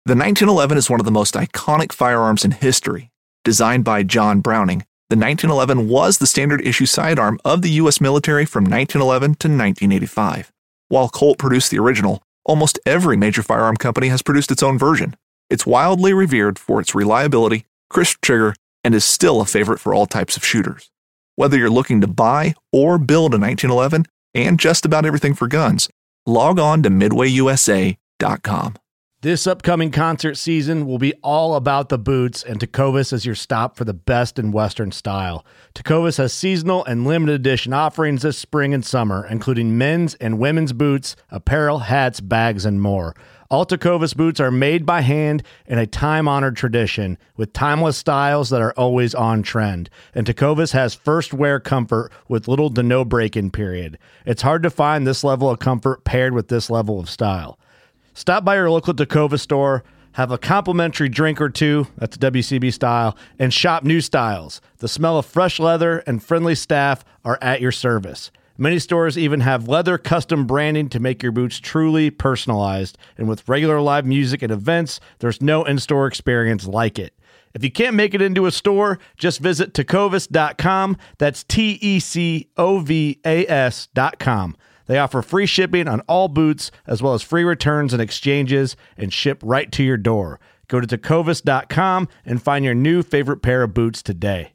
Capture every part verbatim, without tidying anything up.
The nineteen eleven is one of the most iconic firearms in history. Designed by John Browning, the nineteen eleven was the standard issue sidearm of the U S military from nineteen eleven to nineteen eighty-five. While Colt produced the original, almost every major firearm company has produced its own version. It's wildly revered for its reliability, crisp trigger, and is still a favorite for all types of shooters. Whether you're looking to buy or build a nineteen eleven and just about everything for guns, log on to midway u s a dot com. This upcoming concert season will be all about the boots, and Tecovas is your stop for the best in Western style. Tecovas has seasonal and limited edition offerings this spring and summer, including men's and women's boots, apparel, hats, bags, and more. All Tecovas boots are made by hand in a time-honored tradition with timeless styles that are always on trend. And Tecovas has first wear comfort with little to no break-in period. It's hard to find this level of comfort paired with this level of style. Stop by your local Tecovas store, have a complimentary drink or two, that's W C B style, and shop new styles. The smell of fresh leather and friendly staff are at your service. Many stores even have leather custom branding to make your boots truly personalized. And with regular live music and events, there's no in-store experience like it. If you can't make it into a store, just visit tecovas dot com. That's T E C O V A S dot com. They offer free shipping on all boots, as well as free returns and exchanges, and ship right to your door. Go to tecovas dot com and find your new favorite pair of boots today.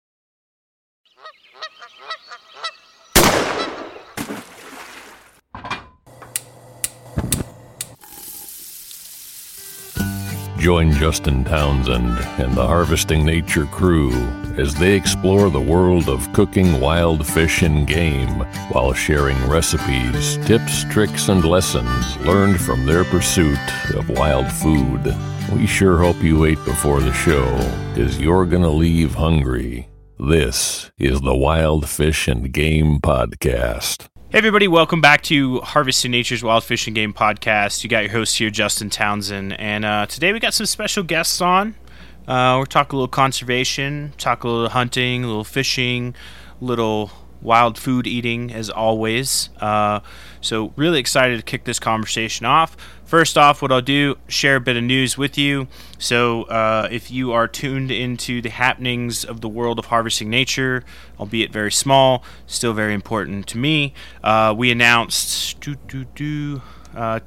Join Justin Townsend and the Harvesting Nature crew as they explore the world of cooking wild fish and game while sharing recipes, tips, tricks, and lessons learned from their pursuit of wild food. We sure hope you ate before the show, because you're going to leave hungry. This is the Wild Fish and Game Podcast. Hey everybody, welcome back to Harvesting Nature's Wild Fish and Game Podcast. You got your host here, Justin Townsend, and uh, today we got some special guests on. Uh, we're talking a little conservation, talk a little hunting, a little fishing, a little wild food eating, as always. Uh, so really excited to kick this conversation off. First off, what I'll do, share a bit of news with you. So uh, if you are tuned into the happenings of the world of harvesting nature, albeit very small, still very important to me, uh, we announced doo, doo, doo, uh,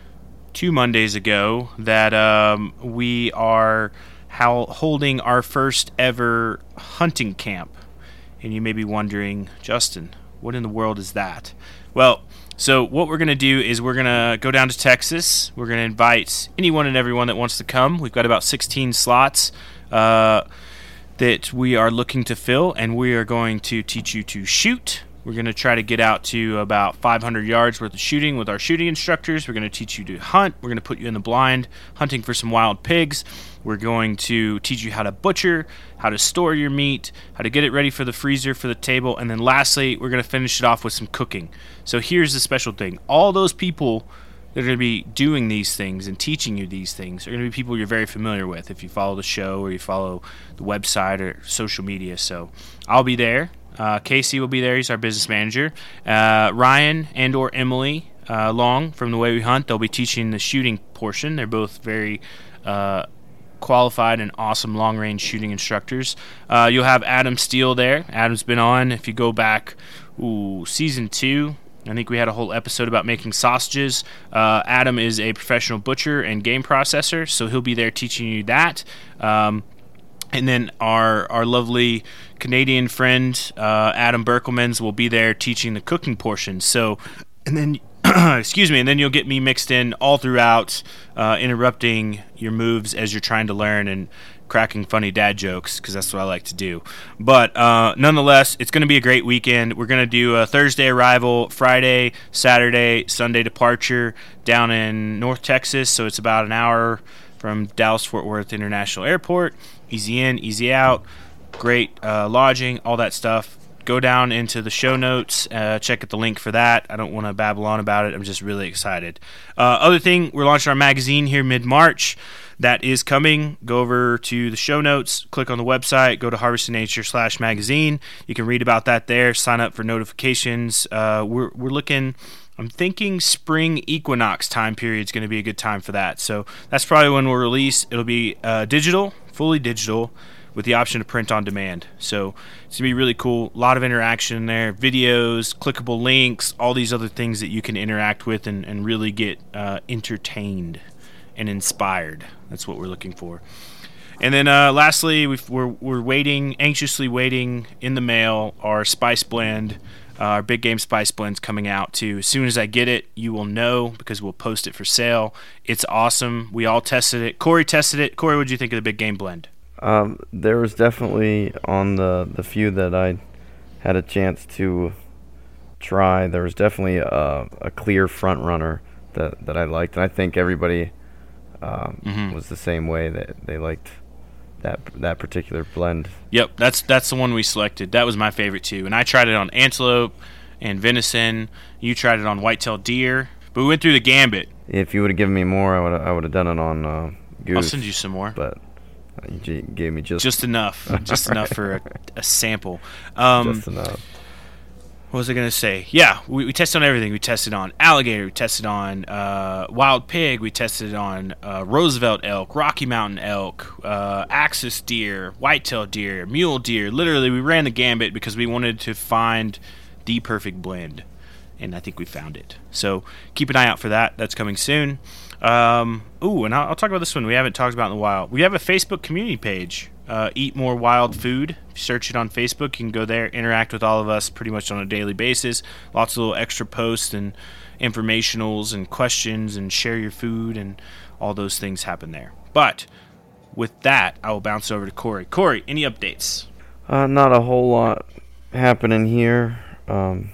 two Mondays ago that um, we are how, holding our first ever hunting camp. And you may be wondering, Justin, what in the world is that? Well, so what we're going to do is we're going to go down to Texas. We're going to invite anyone and everyone that wants to come. We've got about sixteen slots uh, that we are looking to fill, and we are going to teach you to shoot. We're going to try to get out to about five hundred yards worth of shooting with our shooting instructors. We're going to teach you to hunt. We're going to put you in the blind hunting for some wild pigs. We're going to teach you how to butcher, how to store your meat, how to get it ready for the freezer, for the table, and then lastly, we're going to finish it off with some cooking. So here's the special thing. All those people that are going to be doing these things and teaching you these things are going to be people you're very familiar with if you follow the show or you follow the website or social media. So I'll be there. Uh, Casey will be there. He's our business manager. Uh, Ryan and or Emily uh, Long from The Way We Hunt, they'll be teaching the shooting portion. They're both very uh, qualified and awesome long-range shooting instructors. Uh, you'll have Adam Steele there. Adam's been on. If you go back, ooh, season two, I think we had a whole episode about making sausages. Uh, Adam is a professional butcher and game processor, so he'll be there teaching you that. Um, and then our our lovely Canadian friend, uh, Adam Berkelmans, will be there teaching the cooking portion. So, and then excuse me, and then you'll get me mixed in all throughout, uh, interrupting your moves as you're trying to learn and cracking funny dad jokes, because that's what I like to do. But uh, nonetheless, it's going to be a great weekend. We're going to do a Thursday arrival, Friday, Saturday, Sunday departure down in North Texas, so it's about an hour from Dallas-Fort Worth International Airport. Easy in, easy out, great uh, lodging, all that stuff. Go down into the show notes, uh, check out the link for that. I don't want to babble on about it. I'm just really excited. Uh, other thing, we're launching our magazine here mid-March. That is coming. Go over to the show notes, click on the website, go to Harvesting Nature slash magazine. You can read about that there, sign up for notifications. Uh, we're, we're looking I'm thinking spring equinox time period is going to be a good time for that. So that's probably when we'll release. It'll be uh, digital, fully digital, with the option to print on demand. So it's going to be really cool. A lot of interaction in there, videos, clickable links, all these other things that you can interact with and, and really get uh, entertained and inspired. That's what we're looking for. And then uh, lastly, we've, we're, we're waiting, anxiously waiting in the mail, our Spice Blend. Uh, our Big Game Spice Blend's coming out too. As soon as I get it, you will know because we'll post it for sale. It's awesome. We all tested it. Corey tested it. Corey, what did you think of the Big Game Blend? Um, there was definitely, on the, the few that I had a chance to try, there was definitely a, a clear front runner that, that I liked. And I think everybody um, mm-hmm. was the same way, that they liked that that particular blend. Yep, that's that's the one we selected. That was my favorite too. And I tried it on antelope and venison. You tried it on whitetail deer. But we went through the gambit. If you would have given me more, I would I would have done it on uh, goose. I'll send you some more. But you gave me just just enough, just enough for a, a sample. Um, just enough. What was I gonna say? Yeah, we, we tested on everything. We tested on alligator. We tested on uh, wild pig. We tested on uh, Roosevelt elk, Rocky Mountain elk, uh, axis deer, whitetail deer, mule deer. Literally, we ran the gambit because we wanted to find the perfect blend, and I think we found it. So keep an eye out for that. That's coming soon. Um, ooh, and I'll, I'll talk about this one we haven't talked about in a while. We have a Facebook community page. Uh, Eat More Wild Food. If you search it on Facebook, you can go there, interact with all of us pretty much on a daily basis. Lots of little extra posts and informationals and questions and share your food and all those things happen there. But with that, I will bounce over to Corey. Corey, any updates? Uh, not a whole lot happening here. Um,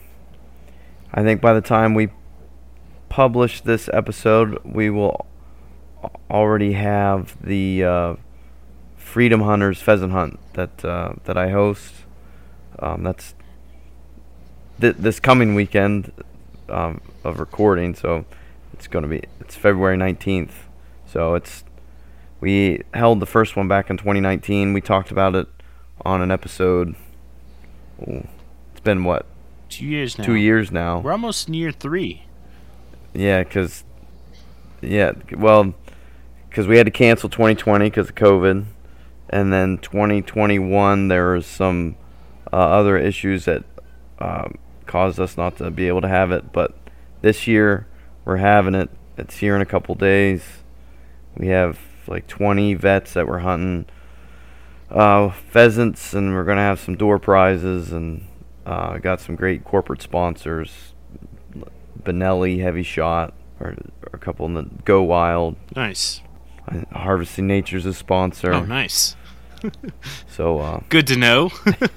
I think by the time we publish this episode, we will already have the uh, Freedom Hunters pheasant hunt that uh, that I host. Um, that's th- this coming weekend um, of recording, so it's going to be it's February nineteenth. So it's we held the first one back in twenty nineteen. We talked about it on an episode. Ooh, it's been what? Two years now. Two years now. We're almost near three. Yeah, because yeah, well, because we had to cancel twenty twenty because of COVID. And then twenty twenty-one, there was some uh, other issues that um, caused us not to be able to have it. But this year, we're having it. It's here in a couple days. We have like twenty vets that we're hunting uh, pheasants, and we're going to have some door prizes, and uh, got some great corporate sponsors. Benelli, Heavy Shot, or, or a couple in the Go Wild. Nice. Harvesting Nature's a sponsor. Oh, nice. So uh, good to know.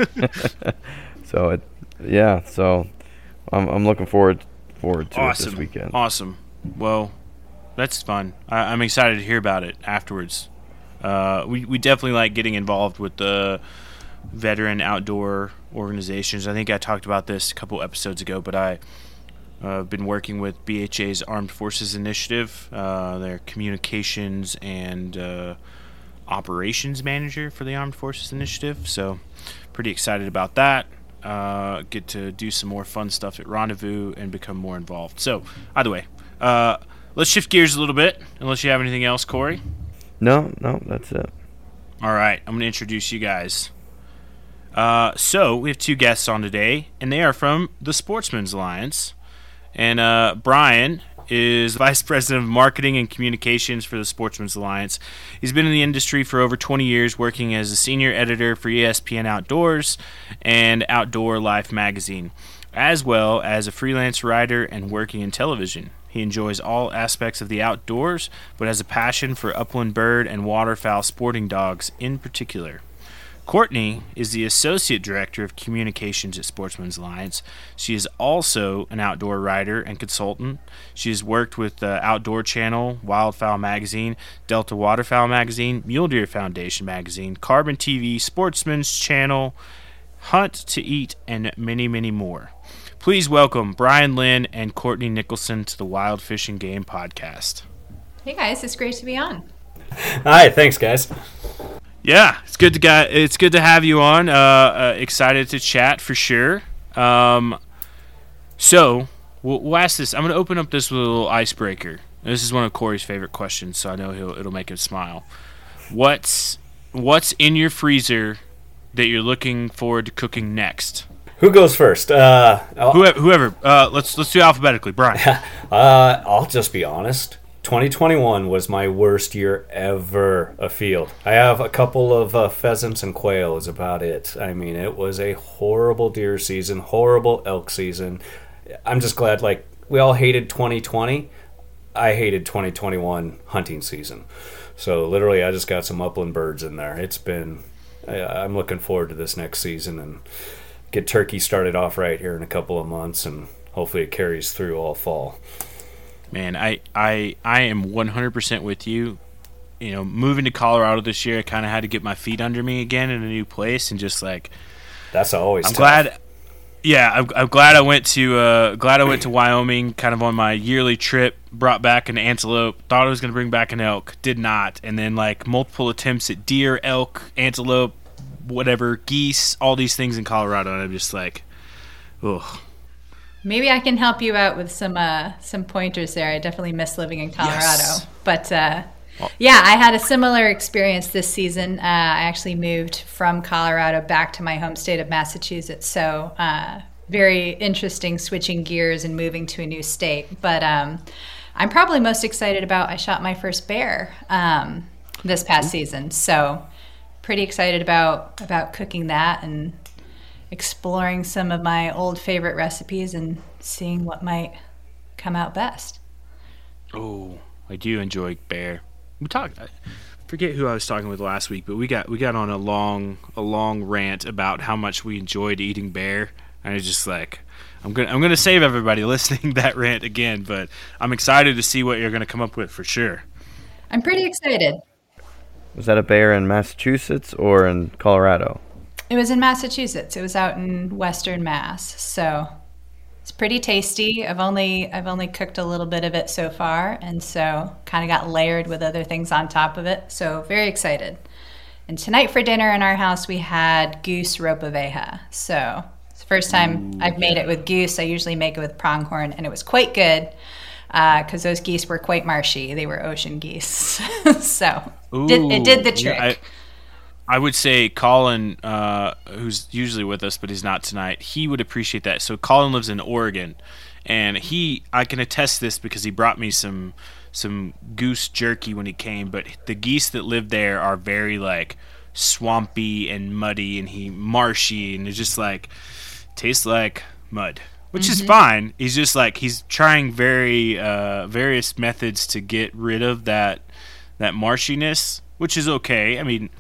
so it, yeah. So I'm I'm looking forward forward to awesome. it this weekend. Awesome. Well, that's fun. I, I'm excited to hear about it afterwards. Uh, we we definitely like getting involved with the veteran outdoor organizations. I think I talked about this a couple episodes ago, but I. I've uh, been working with B H A's Armed Forces Initiative, uh, their communications and uh, operations manager for the Armed Forces Initiative. So pretty excited about that. Uh, get to do some more fun stuff at Rendezvous and become more involved. So either way, uh, let's shift gears a little bit, unless you have anything else, Corey. No, no, that's it. All right, I'm going to introduce you guys. Uh, so we have two guests on today, and they are from the Sportsman's Alliance. And uh, Brian is Vice President of Marketing and Communications for the Sportsman's Alliance. He's been in the industry for over twenty years, working as a senior editor for E S P N Outdoors and Outdoor Life magazine, as well as a freelance writer and working in television. He enjoys all aspects of the outdoors, but has a passion for upland bird and waterfowl sporting dogs in particular. Courtney is the Associate Director of Communications at Sportsman's Alliance. She is also an outdoor writer and consultant. She has worked with the Outdoor Channel, Wildfowl Magazine, Delta Waterfowl Magazine, Mule Deer Foundation Magazine, Carbon T V, Sportsman's Channel, Hunt to Eat, and many, many more. Please welcome Brian Lynn and Courtney Nicholson to the Wild Fish and Game podcast. Hey guys, it's great to be on. Hi, thanks guys. Yeah, it's good to got, it's good to have you on. Uh, uh, excited to chat for sure. Um, so we'll, we'll ask this. I'm going to open up this with a little icebreaker. This is one of Corey's favorite questions, so I know he'll it'll make him smile. What's what's in your freezer that you're looking forward to cooking next? Who goes first? Uh, whoever. Whoever. Uh, let's let's do alphabetically. Brian. uh, I'll just be honest. twenty twenty-one was my worst year ever afield. I have a couple of uh, pheasants and quail is about it. I mean, it was a horrible deer season, horrible elk season. I'm just glad, like, we all hated twenty twenty. I hated twenty twenty-one hunting season. So literally I just got some upland birds in there. It's been, I, I'm looking forward to this next season and get turkey started off right here in a couple of months, and hopefully it carries through all fall. Man, I, I, I am one hundred percent with you. You know, moving to Colorado this year, I kind of had to get my feet under me again in a new place, and just like, that's always I'm tough. glad. Yeah, I'm, I'm glad I went to uh, glad I went to Wyoming, kind of on my yearly trip. Brought back an antelope. Thought I was going to bring back an elk. Did not. And then like multiple attempts at deer, elk, antelope, whatever, geese, all these things in Colorado, and I'm just like, ugh. Maybe I can help you out with some uh, some pointers there. I definitely miss living in Colorado, Yes. but uh, yeah, I had a similar experience this season. Uh, I actually moved from Colorado back to my home state of Massachusetts, so uh, very interesting switching gears and moving to a new state. But um, I'm probably most excited about I shot my first bear um, this past season, so pretty excited about about cooking that and exploring some of my old favorite recipes and seeing what might come out best. Oh, I do enjoy bear. We talked. I forget who I was talking with last week, but we got we got on a long a long rant about how much we enjoyed eating bear. And I was just like, I'm gonna I'm gonna save everybody listening that rant again, but I'm excited to see what you're gonna come up with for sure. I'm pretty excited. Was that a bear in Massachusetts or in Colorado? It was in Massachusetts. It was out in Western Mass, so it's pretty tasty. I've only I've only cooked a little bit of it so far, and so kind of got layered with other things on top of it. So very excited. And tonight for dinner in our house we had goose ropaveja. So it's the first time Ooh, I've made it with goose. I usually make it with pronghorn, and it was quite good because uh, those geese were quite marshy. They were ocean geese, so Ooh, did, it did the trick. Yeah, I- I would say Colin, uh, who's usually with us, but he's not tonight, he would appreciate that. So Colin lives in Oregon, and he, I can attest this because he brought me some some goose jerky when he came, but the geese that live there are very, like, swampy and muddy and he marshy, and it's just, like, tastes like mud, which mm-hmm. is fine. He's just, like, he's trying very uh, various methods to get rid of that that marshiness, which is okay. I mean,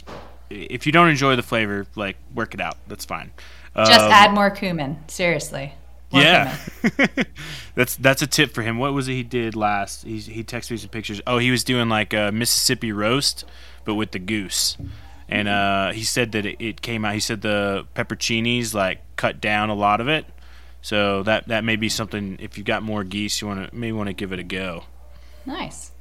if you don't enjoy the flavor, like, work it out. That's fine. Just um, add more cumin. Seriously. More yeah. that's that's a tip for him. What was it he did last? He he texted me some pictures. Oh, he was doing like a Mississippi roast, but with the goose. And uh, he said that it, it came out. He said the pepperoncinis like cut down a lot of it. So that that may be something. If you got more geese, you want to maybe want to give it a go. Nice.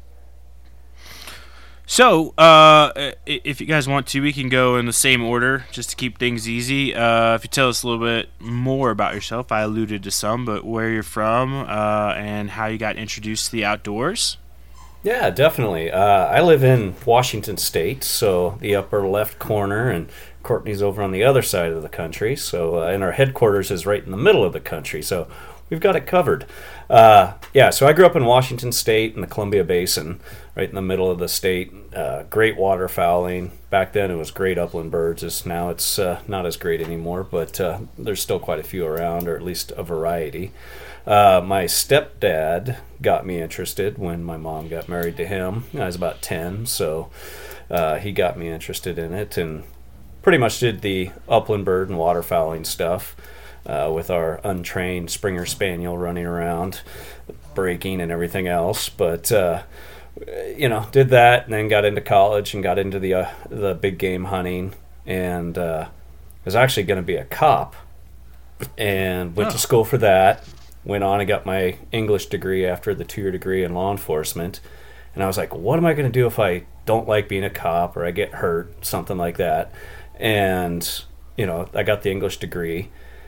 So, uh, if you guys want to, we can go in the same order just to keep things easy. Uh, if you tell us a little bit more about yourself, I alluded to some, but where you're from uh, and how you got introduced to the outdoors. Yeah, definitely. Uh, I live in Washington State, so the upper left corner, and Courtney's over on the other side of the country. So, uh, and our headquarters is right in the middle of the country, so we've got it covered. Uh, yeah, so I grew up in Washington State in the Columbia Basin, right in the middle of the state. Uh, great waterfowling. Back then it was great upland birds. It's, now it's uh, not as great anymore, but uh, there's still quite a few around, or at least a variety. Uh, my stepdad got me interested when my mom got married to him. I was about ten, so uh, he got me interested in it and pretty much did the upland bird and waterfowling stuff. Uh, with our untrained Springer Spaniel running around, breaking and everything else. But, uh, you know, did that and then got into college and got into the uh, the big game hunting and uh, was actually going to be a cop and went oh. to school for that. Went on and got my English degree after the two-year degree in law enforcement. And I was like, what am I going to do if I don't like being a cop or I get hurt, something like that. And, you know, I got the English degree.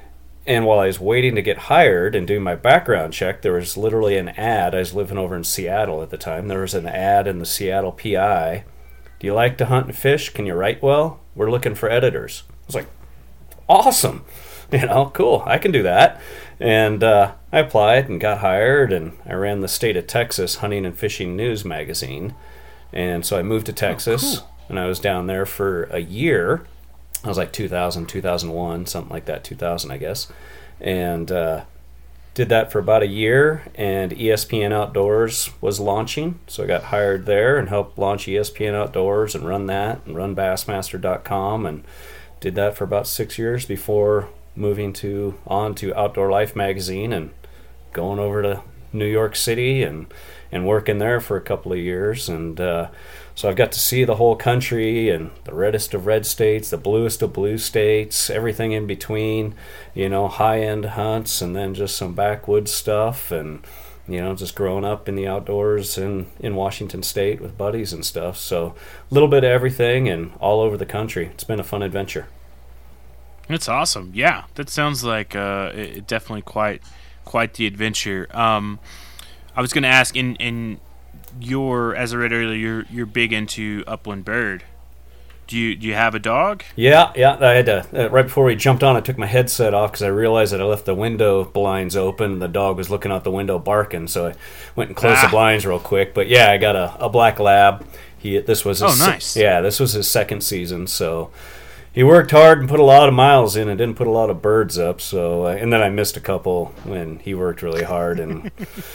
And while I was waiting to get hired and doing my background check, there was literally an ad. I was living over in Seattle at the time. There was an ad in the Seattle P I. Do you like to hunt and fish? Can you write well? We're looking for editors. I was like, awesome. You know, cool. I can do that. And uh, I applied and got hired, and I ran the State of Texas Hunting and Fishing News magazine. And so I moved to Texas, oh, cool. and I was down there for a year. I was like two thousand, two thousand one, something like that, two thousand, I guess. And uh, did that for about a year, and E S P N Outdoors was launching. So I got hired there and helped launch E S P N Outdoors and run that and run Bassmaster dot com, and did that for about six years before moving to on to Outdoor Life magazine and going over to New York City and, and working there for a couple of years. And uh, so I've got to see the whole country and the reddest of red states, the bluest of blue states, everything in between, you know, high-end hunts and then just some backwoods stuff, and, you know, just growing up in the outdoors in, in Washington State with buddies and stuff. So a little bit of everything and all over the country. It's been a fun adventure. That's awesome. Yeah, that sounds like uh, it, definitely quite quite the adventure. Um, I was going to ask, in in your, as I read earlier, you're you're big into upland bird. Do you do you have a dog? Yeah, yeah. I had to uh, right before we jumped on, I took my headset off because I realized that I left the window blinds open. The dog was looking out the window barking, so I went and closed ah. the blinds real quick. But yeah, I got a, a black lab. He this was his, oh nice. Se- yeah, this was his second season, so. He worked hard and put a lot of miles in and didn't put a lot of birds up. So, uh, and then I missed a couple when he worked really hard. And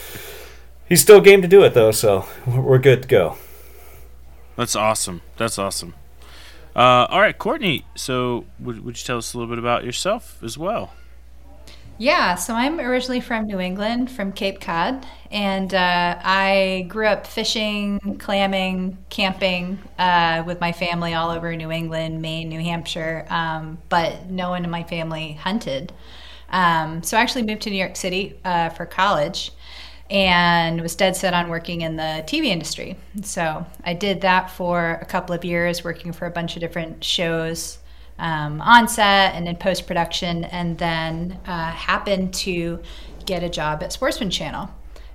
he's still game to do it, though, so we're good to go. That's awesome. That's awesome. Uh, all right, Courtney, so would, would you tell us a little bit about yourself as well? Yeah, so I'm originally from New England, from Cape Cod, and uh, I grew up fishing, clamming, camping uh, with my family all over New England, Maine, New Hampshire, um, but no one in my family hunted. Um, so I actually moved to New York City uh, for college and was dead set on working in the T V industry. So I did that for a couple of years, working for a bunch of different shows, Um, on set and in post-production, and then uh, happened to get a job at Sportsman Channel,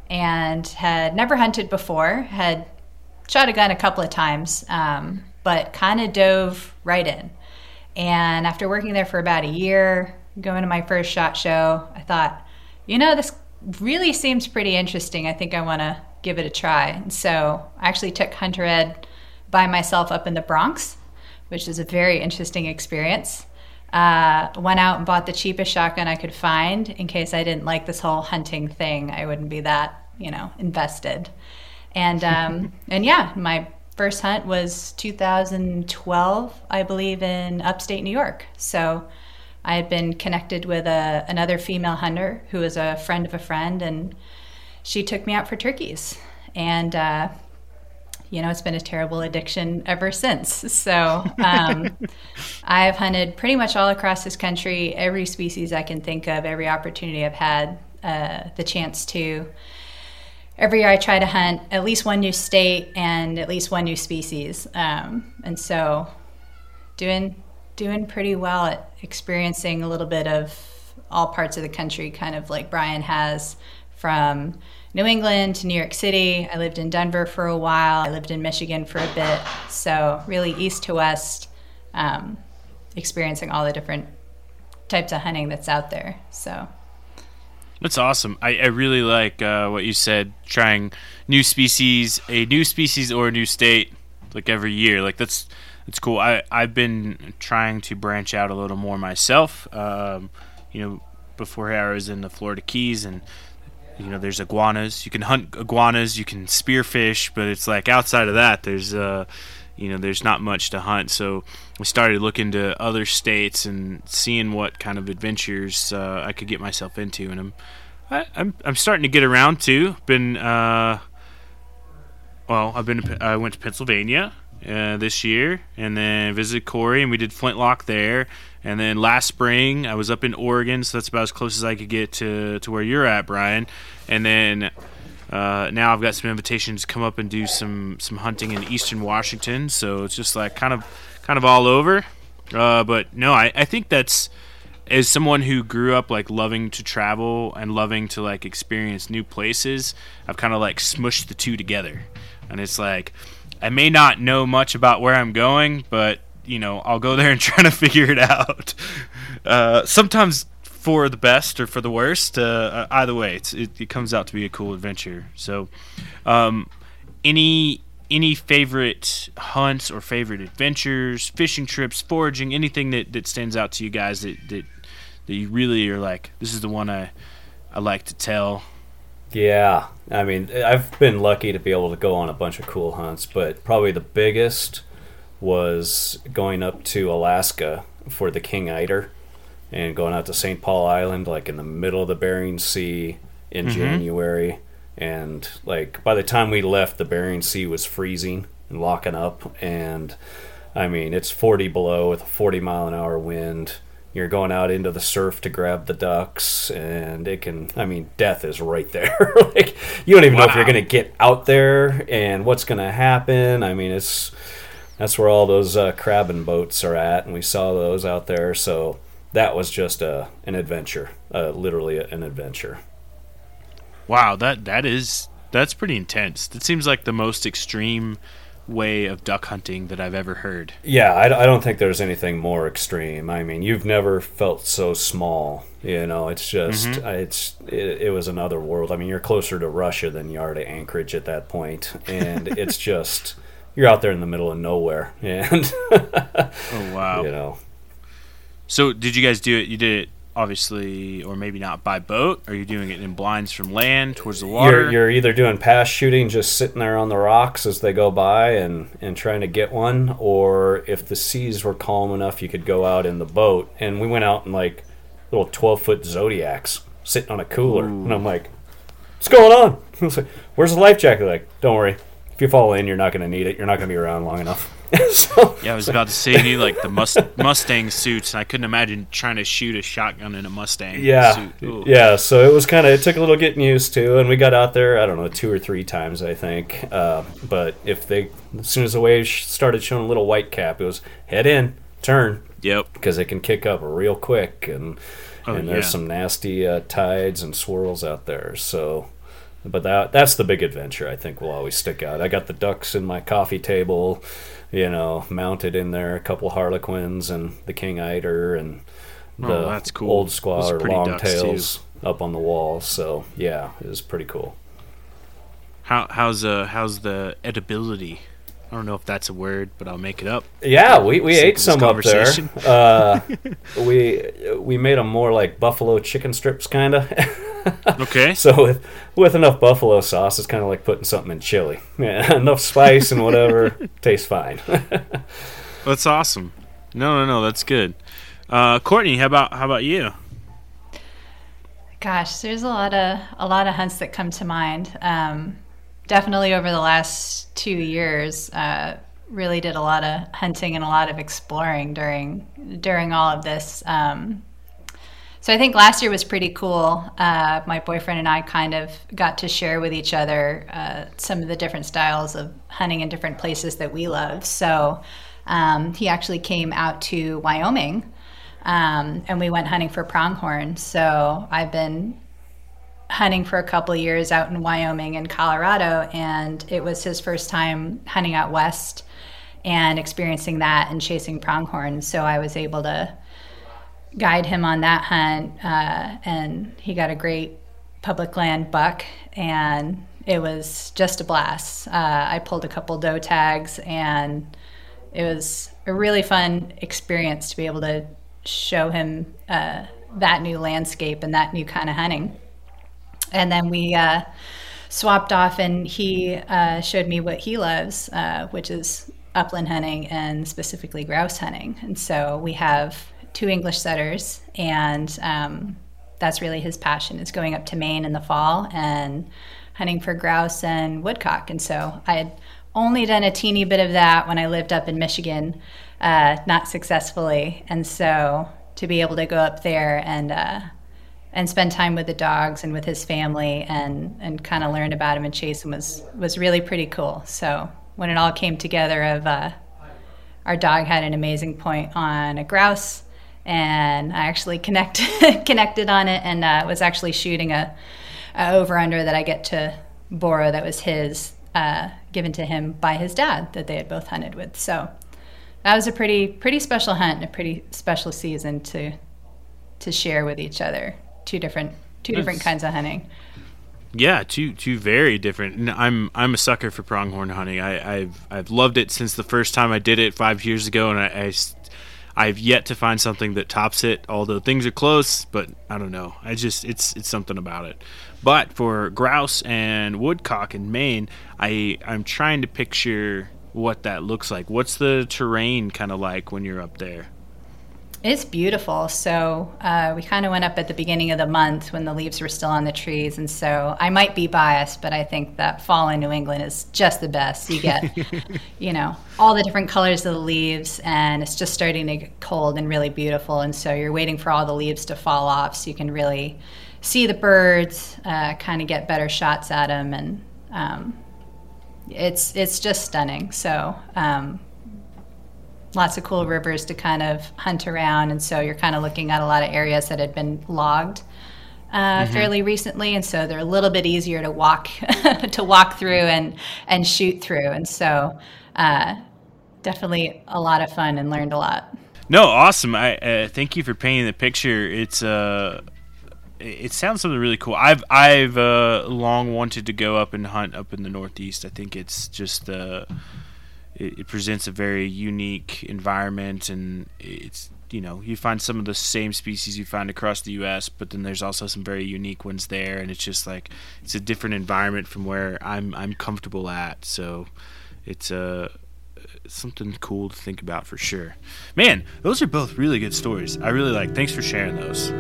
and had never hunted before, had shot a gun a couple of times, um, but kind of dove right in. And after working there for about a year, going to my first SHOT Show, I thought, you know, this really seems pretty interesting. I think I want to give it a try. And so I actually took Hunter Ed by myself up in the Bronx, which is a very interesting experience. Uh, went out and bought the cheapest shotgun I could find in case I didn't like this whole hunting thing. I wouldn't be that, you know, invested. And um, and yeah, my first hunt was two thousand twelve, I believe, in upstate New York. So I had been connected with a, another female hunter who was a friend of a friend, and she took me out for turkeys. And uh, you know, it's been a terrible addiction ever since. So um, I've hunted pretty much all across this country, every species I can think of, every opportunity I've had uh, the chance to. Every year I try to hunt at least one new state and at least one new species. Um, and so doing doing pretty well at experiencing a little bit of all parts of the country, kind of like Brian has, from New England to New York City. I lived in Denver for a while. I lived in Michigan for a bit. So really east to west, um, experiencing all the different types of hunting that's out there. So that's awesome. I, I really like uh, what you said, trying new species, a new species or a new state, like every year. Like that's that's cool. I, I've been trying to branch out a little more myself. Um, you know, before I was in the Florida Keys, and you know, there's iguanas. You can hunt iguanas. You can spearfish, but it's like outside of that, there's uh, you know, there's not much to hunt. So we started looking to other states and seeing what kind of adventures uh, I could get myself into. And I'm, I, I'm, I'm starting to get around too. Been, uh, well, I've been, to, I went to Pennsylvania uh, this year, and then visited Corey, and we did Flintlock there. And then last spring, I was up in Oregon, so that's about as close as I could get to, to where you're at, Brian. And then uh, now I've got some invitations to come up and do some, some hunting in eastern Washington. So it's just like kind of kind of all over. Uh, but no, I, I think that's as someone who grew up like loving to travel and loving to like experience new places, I've kind of like smushed the two together. And it's like, I may not know much about where I'm going, but you know, I'll go there and try to figure it out. Uh, sometimes for the best or for the worst. Uh, either way, it's, it, it comes out to be a cool adventure. So, um, any any favorite hunts or favorite adventures, fishing trips, foraging, anything that, that stands out to you guys that, that that you really are like, this is the one I I like to tell? Yeah, I mean, I've been lucky to be able to go on a bunch of cool hunts, but probably the biggest was going up to Alaska for the king eider and going out to Saint Paul Island, like in the middle of the Bering Sea in mm-hmm. January. And like by the time we left, the Bering Sea was freezing and locking up. And I mean, it's forty below with a forty mile an hour wind. You're going out into the surf to grab the ducks, and it can, I mean, death is right there. Like, you don't even wow. know if you're going to get out there and what's going to happen. I mean, it's, that's where all those uh, crabbing boats are at, and we saw those out there. So that was just a, an adventure, uh, literally an adventure. Wow, that that is, that's pretty intense. That seems like the most extreme way of duck hunting that I've ever heard. Yeah, I, I don't think there's anything more extreme. I mean, you've never felt so small. You know, it's just, mm-hmm. it's it, it was another world. I mean, you're closer to Russia than you are to Anchorage at that point, and it's just, you're out there in the middle of nowhere, and oh wow, you know. So, did you guys do it? You did it obviously, or maybe not by boat. Are you doing it in blinds from land towards the water? You're, you're either doing pass shooting, just sitting there on the rocks as they go by and, and trying to get one, or if the seas were calm enough, you could go out in the boat. And we went out in like little twelve-foot Zodiacs sitting on a cooler. Ooh. And I'm like, what's going on? I was like, where's the life jacket? Like, don't worry. If you fall in, you're not going to need it. You're not going to be around long enough. So, yeah, I was about to say to you, like the must, Mustang suits, and I couldn't imagine trying to shoot a shotgun in a Mustang yeah, suit. Ooh. Yeah, so it was kind of, it took a little getting used to, and we got out there, I don't know, two or three times, I think. Uh, but if they, as soon as the waves started showing a little white cap, it was head in, turn. Yep. Because they can kick up real quick, and oh, and there's yeah. some nasty uh, tides and swirls out there, so... But that that's the big adventure I think will always stick out. I got the ducks in my coffee table, you know, mounted in there, a couple harlequins and the king eider and the oh, that's cool. old squaw or longtails up on the wall. So yeah, it was pretty cool. How how's uh how's the edibility? I don't know if that's a word, but I'll make it up. Yeah, we, we ate some up there. Uh, we we made them more like buffalo chicken strips, kind of. Okay. So with with enough buffalo sauce, it's kind of like putting something in chili. Yeah, enough spice and whatever, tastes fine. That's awesome. No, no, no, that's good. Uh, Courtney, how about how about you? Gosh, there's a lot of a lot of hunts that come to mind. Um, definitely over the last two years, uh, really did a lot of hunting and a lot of exploring during during all of this. Um, So I think last year was pretty cool. Uh, my boyfriend and I kind of got to share with each other uh, some of the different styles of hunting in different places that we love. So um, he actually came out to Wyoming, um, and we went hunting for pronghorn. So I've been hunting for a couple of years out in Wyoming and Colorado, and it was his first time hunting out west and experiencing that and chasing pronghorn. So I was able to guide him on that hunt, uh, and he got a great public land buck, and it was just a blast. Uh, I pulled a couple doe tags, and it was a really fun experience to be able to show him uh, that new landscape and that new kind of hunting. And then we uh, swapped off, and he uh, showed me what he loves, uh, which is upland hunting and specifically grouse hunting. And so we have two English setters, and um, that's really his passion, is going up to Maine in the fall and hunting for grouse and woodcock. And so I had only done a teeny bit of that when I lived up in Michigan, uh, not successfully. And so to be able to go up there and uh, and spend time with the dogs and with his family and, and kind of learn about him and chase him was, was really pretty cool. So when it all came together of uh, our dog had an amazing point on a grouse, and I actually connected connected on it, and uh, was actually shooting a, a over under that I get to borrow that was his, uh, given to him by his dad that they had both hunted with. So that was a pretty pretty special hunt and a pretty special season to to share with each other. Two different two different That's, kinds of hunting. Yeah, two two very different. And I'm I'm a sucker for pronghorn hunting. I, I've I've loved it since the first time I did it five years ago, and I, I I've yet to find something that tops it. Although things are close, but I don't know. I just it's it's something about it. But for grouse and woodcock in Maine, I I'm trying to picture what that looks like. What's the terrain kind of like when you're up there? It's beautiful. So uh, we kind of went up at the beginning of the month when the leaves were still on the trees. And so I might be biased, but I think that fall in New England is just the best. You get, you know, all the different colors of the leaves, and it's just starting to get cold and really beautiful. And so you're waiting for all the leaves to fall off so you can really see the birds, uh, kind of get better shots at them. And um, it's, it's just stunning. So, um, lots of cool rivers to kind of hunt around, and so you're kind of looking at a lot of areas that had been logged uh, mm-hmm. fairly recently, and so they're a little bit easier to walk to walk through and and shoot through, and so uh, definitely a lot of fun and learned a lot. No, awesome. I uh, thank you for painting the picture. It's uh, it sounds something really cool. I've I've uh, long wanted to go up and hunt up in the Northeast. I think it's just the uh, it presents a very unique environment, and it's, you know, you find some of the same species you find across the U S, but then there's also some very unique ones there, and it's just like it's a different environment from where I'm I'm comfortable at. So it's uh, something cool to think about for sure. Man, those are both really good stories. I really like. Thanks for sharing those.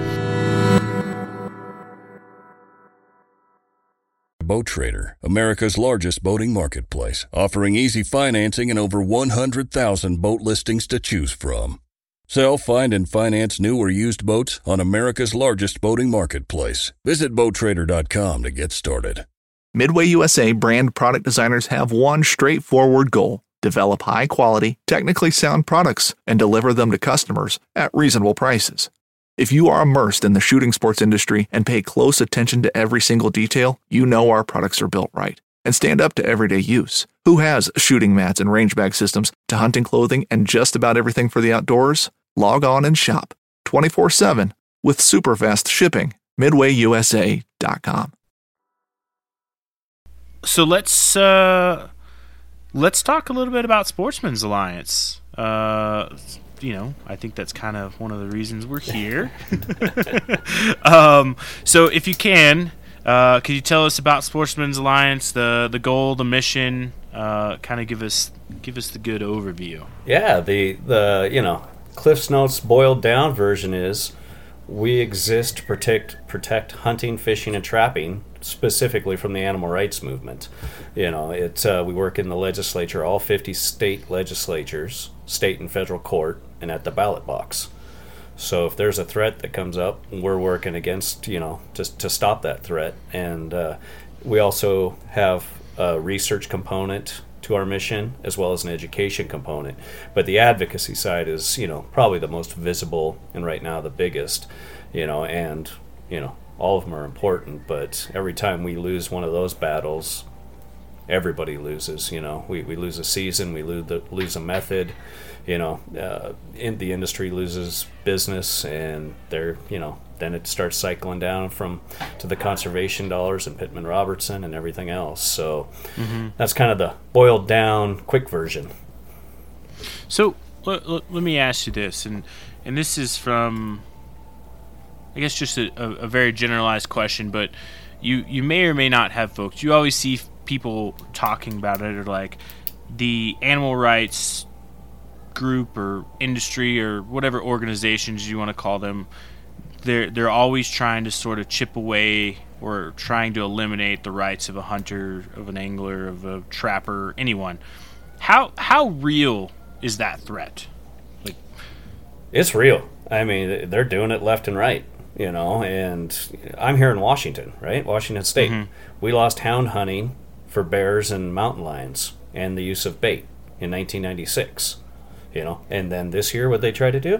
Boat Trader, America's largest boating marketplace, offering easy financing and over one hundred thousand boat listings to choose from. Sell, find, and finance new or used boats on America's largest boating marketplace. Visit boat trader dot com to get started. Midway U S A brand product designers have one straightforward goal: develop high-quality, technically sound products and deliver them to customers at reasonable prices. If you are immersed in the shooting sports industry and pay close attention to every single detail, you know our products are built right and stand up to everyday use. Who has shooting mats and range bag systems to hunting clothing and just about everything for the outdoors? Log on and shop twenty-four seven with super fast shipping. midway u s a dot com. So let's uh, let's talk a little bit about Sportsman's Alliance. Uh, you know, I think that's kind of one of the reasons we're here. um, so if you can, uh, could you tell us about Sportsman's Alliance, the the goal, the mission, uh, kind of give us give us the good overview? Yeah, the, the you know, Cliff's Notes boiled down version is we exist to protect protect hunting, fishing, and trapping, specifically from the animal rights movement. You know, it uh, we work in the legislature, all fifty state legislatures, state and federal court, and at the ballot box. So if there's a threat that comes up, we're working against, you know, just to stop that threat. And uh, we also have a research component to our mission, as well as an education component. But the advocacy side is, you know, probably the most visible and right now the biggest, you know, and, you know, all of them are important, but every time we lose one of those battles, everybody loses. You know, we, we lose a season, we lose the, lose a method, you know, uh, in the industry loses business, and they're, you know, then it starts cycling down from to the conservation dollars and Pittman Robertson and everything else. So mm-hmm. that's kind of the boiled down quick version. So let, let, let me ask you this, and and this is from, I guess, just a, a, a very generalized question, but you, you may or may not have folks. You always see people talking about it, or like the animal rights group or industry or whatever organizations you want to call them. They're they're always trying to sort of chip away or trying to eliminate the rights of a hunter, of an angler, of a trapper, anyone. How how real is that threat? Like, it's real. I mean, they're doing it left and right, you know. And I'm here in Washington, right? Washington State. Mm-hmm. We lost hound hunting for bears and mountain lions and the use of bait in nineteen ninety-six, you know. And then this year, what they try to do?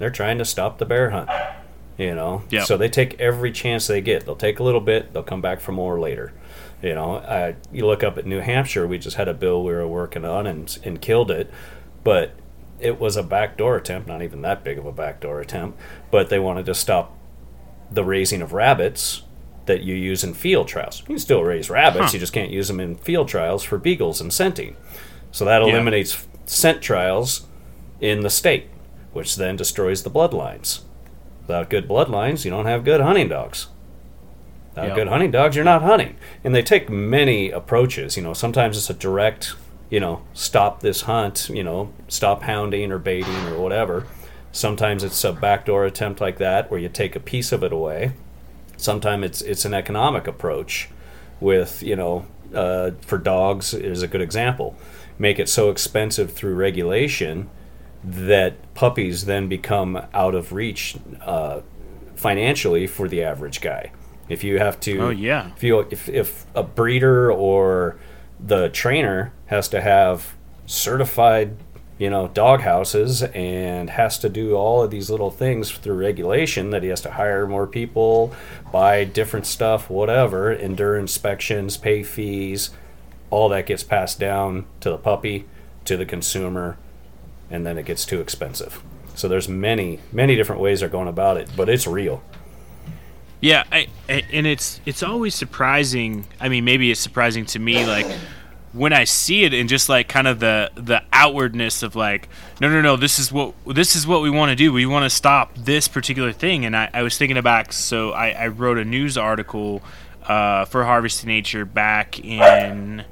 They're trying to stop the bear hunt. You know, yep. So they take every chance they get. They'll take a little bit. They'll come back for more later. You know, I, you look up at New Hampshire. We just had a bill we were working on and and killed it, but it was a backdoor attempt. Not even that big of a backdoor attempt, but they wanted to stop the raising of rabbits that you use in field trials. You can still raise rabbits. Huh. You just can't use them in field trials for beagles and scenting. So that eliminates yeah. scent trials in the state, which then destroys the bloodlines. Without good bloodlines, you don't have good hunting dogs. Without yep. good hunting dogs, you're not hunting. And they take many approaches. You know, sometimes it's a direct, you know, stop this hunt, you know, stop hounding or baiting or whatever. Sometimes it's a backdoor attempt like that where you take a piece of it away. Sometimes it's it's an economic approach with, you know, uh, for dogs is a good example. Make it so expensive through regulation that puppies then become out of reach uh, financially for the average guy. If you have to, oh yeah, if you if if a breeder or the trainer has to have certified, you know, dog houses and has to do all of these little things through regulation, that he has to hire more people, buy different stuff, whatever, endure inspections, pay fees, all that gets passed down to the puppy, to the consumer. And then it gets too expensive. So there's many, many different ways they're going about it, but it's real. Yeah, I, I, and it's it's always surprising. I mean, maybe it's surprising to me, like, when I see it and just, like, kind of the, the outwardness of, like, no, no, no, this is what this is what we want to do. We want to stop this particular thing. And I, I was thinking about, so I, I wrote a news article uh, for Harvest to Nature back in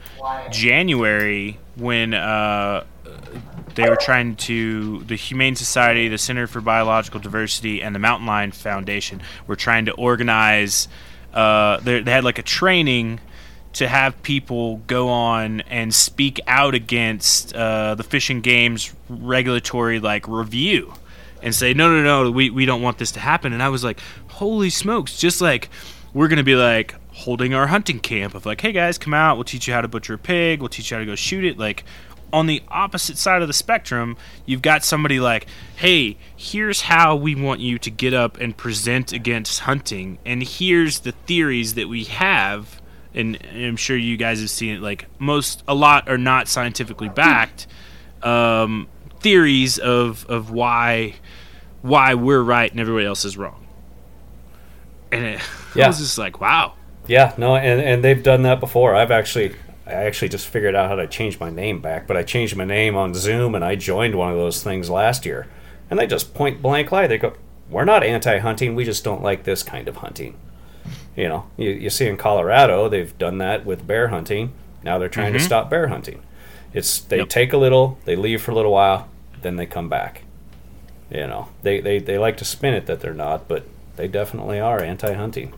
January when uh, they were trying to, the Humane Society, the Center for Biological Diversity, and the Mountain Lion Foundation were trying to organize, uh, they had like a training to have people go on and speak out against uh, the Fish and Game's regulatory like review and say, no, no, no, we, we don't want this to happen. And I was like, holy smokes, just like we're going to be like holding our hunting camp of like, hey guys, come out, we'll teach you how to butcher a pig, we'll teach you how to go shoot it. Like, on the opposite side of the spectrum, you've got somebody like, hey, here's how we want you to get up and present against hunting, and here's the theories that we have, and I'm sure you guys have seen it, like, most, a lot are not scientifically backed, um, theories of, of why, why we're right and everybody else is wrong. And it, yeah. I was just like, wow. Yeah, no, and, and they've done that before. I've actually... I actually just figured out how to change my name back, but I changed my name on Zoom, and I joined one of those things last year. And they just point blank lie. They go, we're not anti-hunting, we just don't like this kind of hunting. You know, you, you see in Colorado, they've done that with bear hunting. Now they're trying mm-hmm. to stop bear hunting. It's They yep. take a little, they leave for a little while, then they come back. You know, they, they, they like to spin it that they're not, but they definitely are anti-hunting.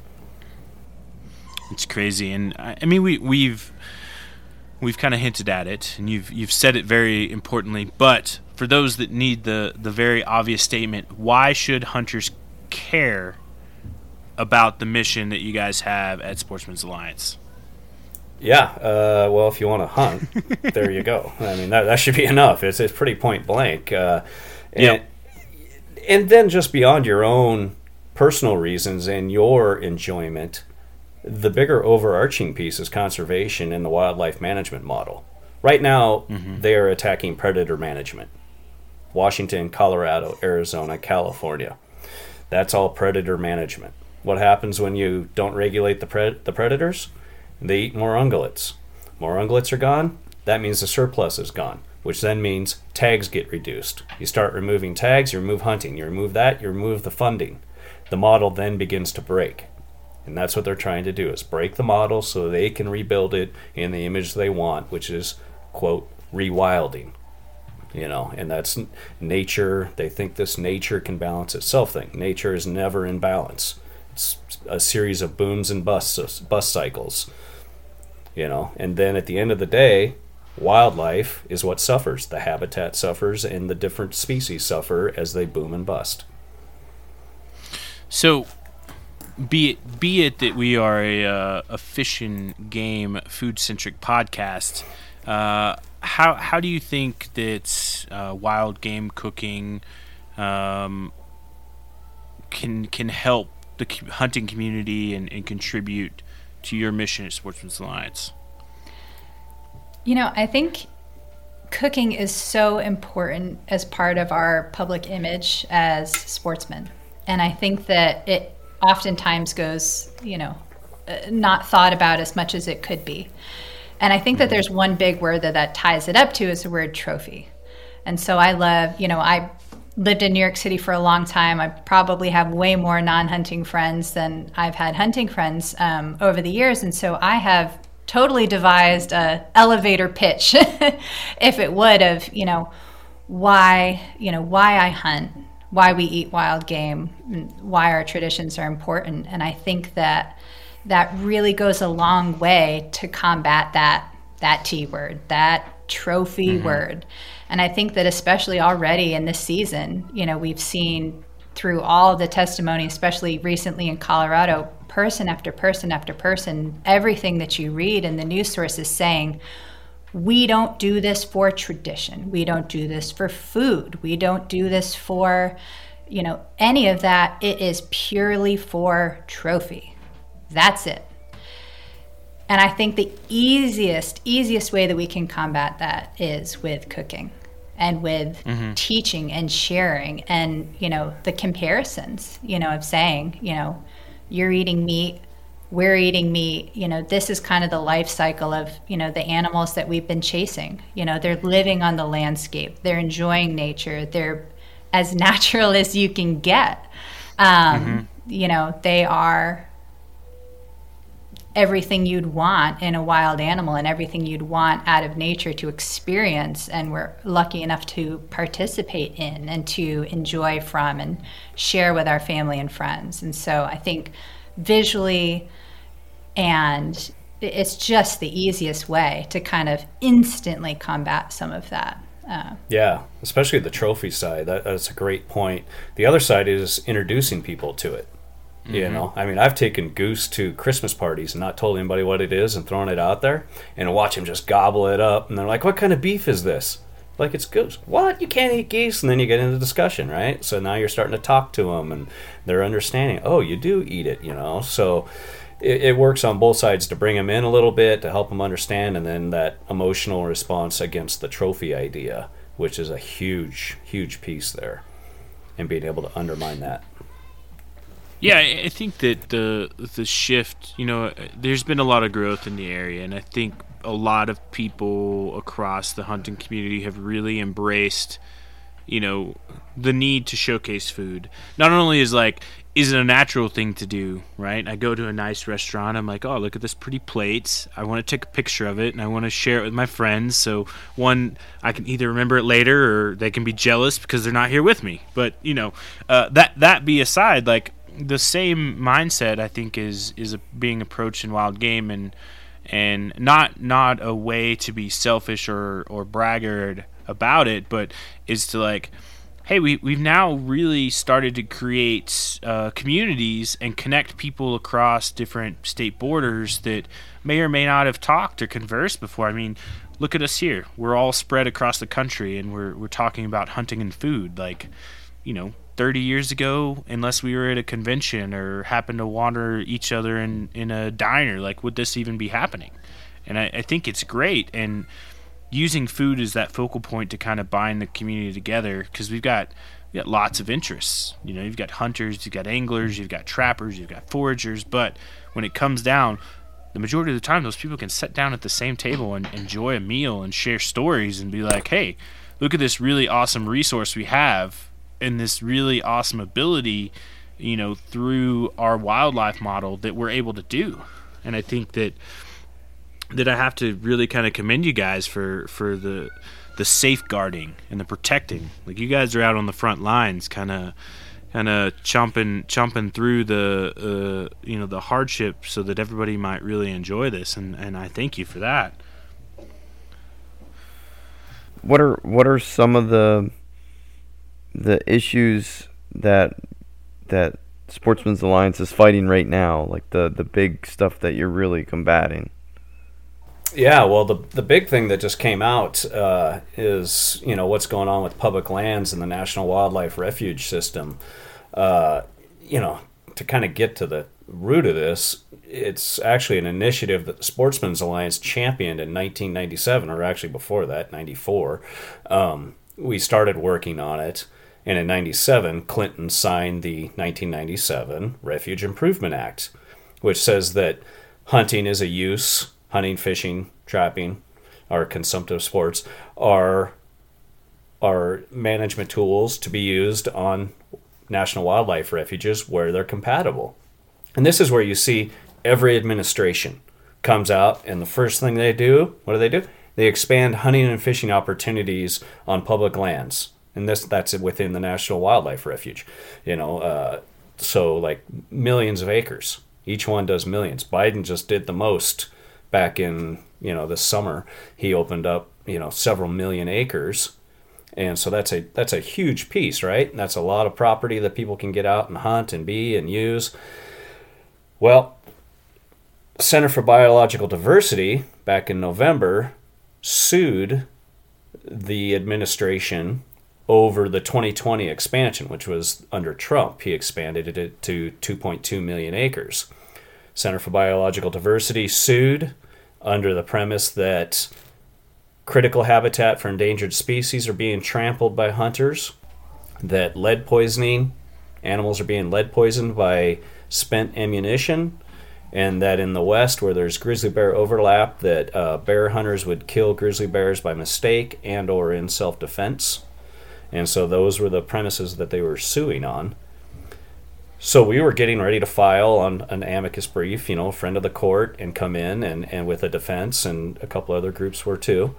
It's crazy. And, I mean, we, we've... We've kind of hinted at it, and you've you've said it very importantly. But for those that need the, the very obvious statement, why should hunters care about the mission that you guys have at Sportsman's Alliance? Yeah, uh, well, if you want to hunt, there you go. I mean, that that should be enough. It's it's pretty point blank. Uh, and, yep. and then just beyond your own personal reasons and your enjoyment, the bigger overarching piece is conservation and the wildlife management model. Right now, mm-hmm. they are attacking predator management. Washington, Colorado, Arizona, California. That's all predator management. What happens when you don't regulate the pred- the predators? They eat more ungulates. More ungulates are gone, that means the surplus is gone, which then means tags get reduced. You start removing tags, you remove hunting. You remove that, you remove the funding. The model then begins to break. And that's what they're trying to do, is break the model so they can rebuild it in the image they want, which is, quote, rewilding. You know, and that's nature. They think this nature can balance itself thing. Nature is never in balance. It's a series of booms and busts, bust cycles. You know, and then at the end of the day, wildlife is what suffers. The habitat suffers and the different species suffer as they boom and bust. So... Be it be it that we are a uh, a fish and game food centric podcast, uh, how how do you think that uh, wild game cooking um, can can help the hunting community and, and contribute to your mission at Sportsman's Alliance? You know, I think cooking is so important as part of our public image as sportsmen. And I think that it oftentimes goes, you know, not thought about as much as it could be. And I think that there's one big word that that ties it up to is the word trophy. And so I love, you know, I lived in New York City for a long time. I probably have way more non-hunting friends than I've had hunting friends um, over the years. And so I have totally devised a elevator pitch, if it would, of, you know, why, you know, why I hunt, why we eat wild game, why our traditions are important. And I think that that really goes a long way to combat that, that T word, that trophy mm-hmm. word. And I think that especially already in this season, you know, we've seen through all the testimony, especially recently in Colorado, person after person after person, everything that you read in the news sources saying, we don't do this for tradition. We don't do this for food. We don't do this for, you know, any of that. It is purely for trophy. That's it. And I think the easiest, easiest way that we can combat that is with cooking and with mm-hmm. teaching and sharing and, you know, the comparisons, you know, of saying, you know, you're eating meat, we're eating meat, you know, this is kind of the life cycle of, you know, the animals that we've been chasing. You know, they're living on the landscape, they're enjoying nature, they're as natural as you can get. Um, mm-hmm. You know, they are everything you'd want in a wild animal and everything you'd want out of nature to experience, and we're lucky enough to participate in and to enjoy from and share with our family and friends. And so I think visually, and it's just the easiest way to kind of instantly combat some of that. Uh, yeah, especially the trophy side. That, that's a great point. The other side is introducing people to it. Mm-hmm. You know, I mean, I've taken Goose to Christmas parties and not told anybody what it is and thrown it out there and watch him just gobble it up. And they're like, what kind of beef is this? Like, it's goose. What? You can't eat geese? And then you get into discussion, right? So now you're starting to talk to them and they're understanding, oh, you do eat it, you know? So it, it works on both sides to bring them in a little bit, to help them understand, and then that emotional response against the trophy idea, which is a huge, huge piece there, and being able to undermine that. Yeah, I think that the the shift, you know, there's been a lot of growth in the area, and I think a lot of people across the hunting community have really embraced, you know, the need to showcase food. Not only is like, is it a natural thing to do, right? I go to a nice restaurant, I'm like, oh, look at this pretty plate. I want to take a picture of it, and I want to share it with my friends. So, one, I can either remember it later, or they can be jealous because they're not here with me. But, you know, uh, that that be aside, like, the same mindset, I think, is is a, being approached in wild game, and and not not a way to be selfish or or braggart about it, but is to like, hey, we we've now really started to create uh, communities and connect people across different state borders that may or may not have talked or conversed before. I mean, look at us here. We're all spread across the country, and we're we're talking about hunting and food. Like, you know, thirty years ago, unless we were at a convention or happened to wander each other in, in a diner, like, would this even be happening? And I, I think it's great. And using food as that focal point to kind of bind the community together, because we've got, we've got lots of interests. You know, you've got hunters, you've got anglers, you've got trappers, you've got foragers. But when it comes down, the majority of the time, those people can sit down at the same table and enjoy a meal and share stories and be like, hey, look at this really awesome resource we have, and this really awesome ability, you know, through our wildlife model that we're able to do. And I think that that I have to really kind of commend you guys for, for the the safeguarding and the protecting. Like, you guys are out on the front lines, kind of kind of chomping chomping through the uh, you know, the hardship so that everybody might really enjoy this. And, and I thank you for that. What are what are some of the the issues that that Sportsman's Alliance is fighting right now, like the the big stuff that you're really combating? Yeah, well, the the big thing that just came out uh, is, you know, what's going on with public lands and the National Wildlife Refuge System. Uh, you know, to kind of get to the root of this, it's actually an initiative that the Sportsmen's Alliance championed in nineteen ninety-seven, or actually before that, ninety-four. Um, we started working on it, and in ninety-seven, Clinton signed the nineteen ninety-seven Refuge Improvement Act, which says that hunting is a use, hunting, fishing, trapping, are consumptive sports, are, are management tools to be used on national wildlife refuges where they're compatible. And this is where you see every administration comes out, and the first thing they do, what do they do? They expand hunting and fishing opportunities on public lands. And this that's within the National Wildlife Refuge. You know, uh, so like millions of acres. Each one does millions. Biden just did the most back in, you know, this summer. He opened up, you know, several million acres. And so that's a that's a huge piece, right? And that's a lot of property that people can get out and hunt and be and use. Well, Center for Biological Diversity back in November sued the administration over the twenty twenty expansion, which was under Trump. He expanded it to two point two million acres. Center for Biological Diversity sued under the premise that critical habitat for endangered species are being trampled by hunters, that lead poisoning, animals are being lead poisoned by spent ammunition, and that in the West, where there's grizzly bear overlap, that uh, bear hunters would kill grizzly bears by mistake and or in self-defense. And so those were the premises that they were suing on. So we were getting ready to file on an amicus brief, you know, friend of the court, and come in and, and with a defense, and a couple other groups were too.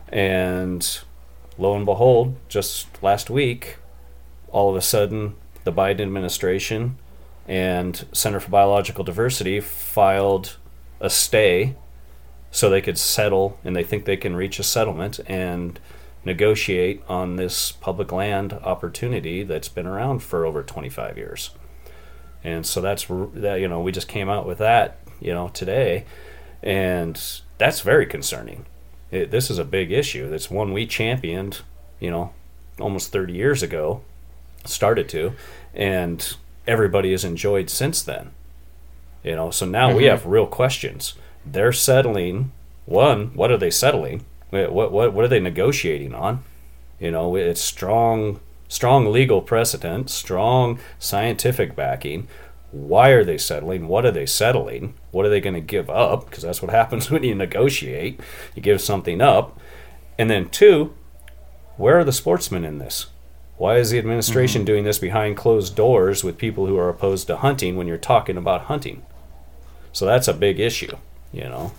And lo and behold, just last week, all of a sudden, the Biden administration and Center for Biological Diversity filed a stay so they could settle, and they think they can reach a settlement and negotiate on this public land opportunity that's been around for over twenty-five years. And so that's, that, you know, we just came out with that, you know, today, and that's very concerning. It, this is a big issue. It's one we championed, you know, almost thirty years ago, started to, and everybody has enjoyed since then. You know, so now mm-hmm. we have real questions. They're settling, one, what are they settling? What what what are they negotiating on? You know, it's strong strong legal precedent, strong scientific backing. Why are they settling? What are they settling? What are they going to give up? Because that's what happens when you negotiate. You give something up. And then two, where are the sportsmen in this? Why is the administration mm-hmm. doing this behind closed doors with people who are opposed to hunting when you're talking about hunting? So that's a big issue, you know.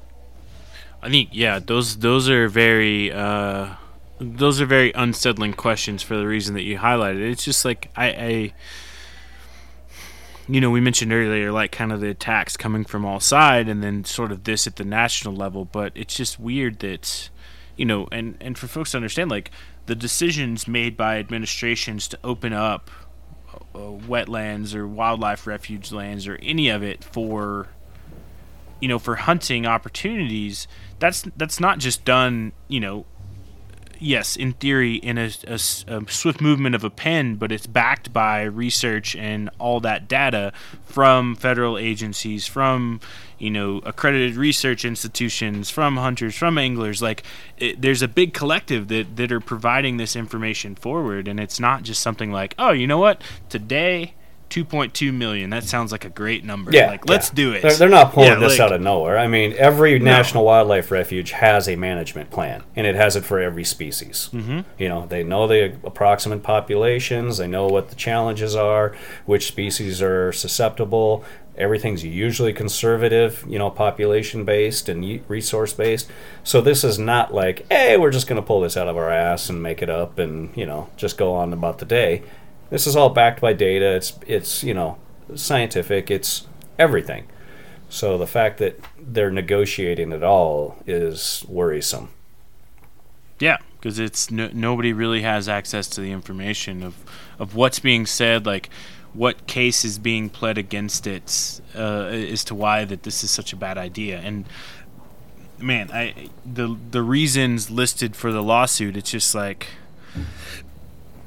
I think, yeah, those those are very uh, those are very unsettling questions for the reason that you highlighted. It's just like I, I, you know, we mentioned earlier, like kind of the attacks coming from all sides, and then sort of this at the national level. But it's just weird that, you know, and and for folks to understand, like the decisions made by administrations to open up uh, wetlands or wildlife refuge lands or any of it for, you know, for hunting opportunities. That's that's not just done, you know, yes, in theory, in a, a, a swift movement of a pen, but it's backed by research and all that data from federal agencies, from, you know, accredited research institutions, from hunters, from anglers. Like, it, there's a big collective that, that are providing this information forward, and it's not just something like, oh, you know what, today two point two million. That sounds like a great number. Yeah, like, let's yeah. do it. They're, they're not pulling yeah, this like, out of nowhere. I mean, every no. National Wildlife Refuge has a management plan, and it has it for every species. Mm-hmm. You know, they know the approximate populations. They know what the challenges are, which species are susceptible. Everything's usually conservative, you know, population-based and resource-based. So this is not like, hey, we're just going to pull this out of our ass and make it up and, you know, just go on about the day. This is all backed by data. It's, it's you know, scientific. It's everything. So the fact that they're negotiating at all is worrisome. Yeah, because it's no, nobody really has access to the information of, of what's being said, like what case is being pled against it, uh, as to why that this is such a bad idea. And man, I the the reasons listed for the lawsuit, it's just like,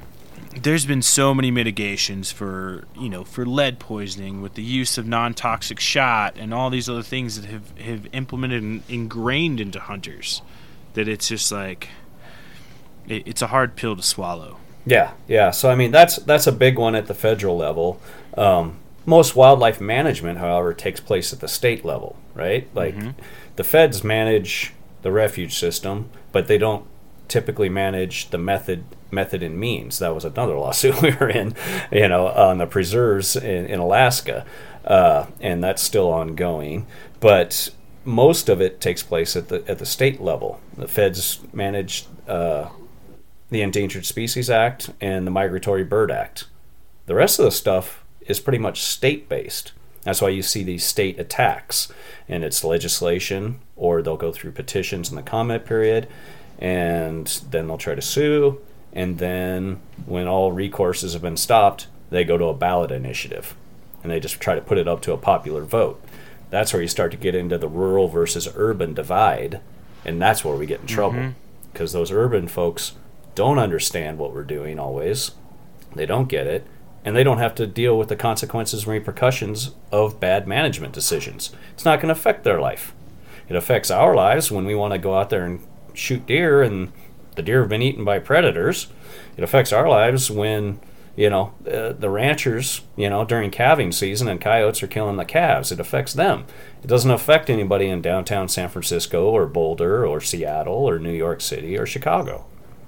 there's been so many mitigations for, you know, for lead poisoning with the use of non-toxic shot and all these other things that have, have implemented and ingrained into hunters that it's just like, it, it's a hard pill to swallow. Yeah, yeah. So, I mean, that's that's a big one at the federal level. Um, most wildlife management, however, takes place at the state level, right? Like, mm-hmm. the feds manage the refuge system, but they don't typically manage the method method and means. That was another lawsuit we were in, you know, on the preserves in, in Alaska, uh, and that's still ongoing. But most of it takes place at the at the state level. The feds manage uh, the Endangered Species Act and the Migratory Bird Act. The rest of the stuff is pretty much state-based. That's why you see these state attacks, and it's legislation, or they'll go through petitions in the comment period, and then they'll try to sue, and then when all recourses have been stopped, they go to a ballot initiative, and they just try to put it up to a popular vote. That's where you start to get into the rural versus urban divide, and that's where we get in trouble, because mm-hmm. those urban folks don't understand what we're doing always. They don't get it, and they don't have to deal with the consequences and repercussions of bad management decisions. It's not going to affect their life. It affects our lives when we want to go out there and shoot deer and the deer have been eaten by predators. It affects our lives when, you know, uh, the ranchers, you know, during calving season and coyotes are killing the calves. It affects them. It doesn't affect anybody in downtown San Francisco or Boulder or Seattle or New York City or Chicago.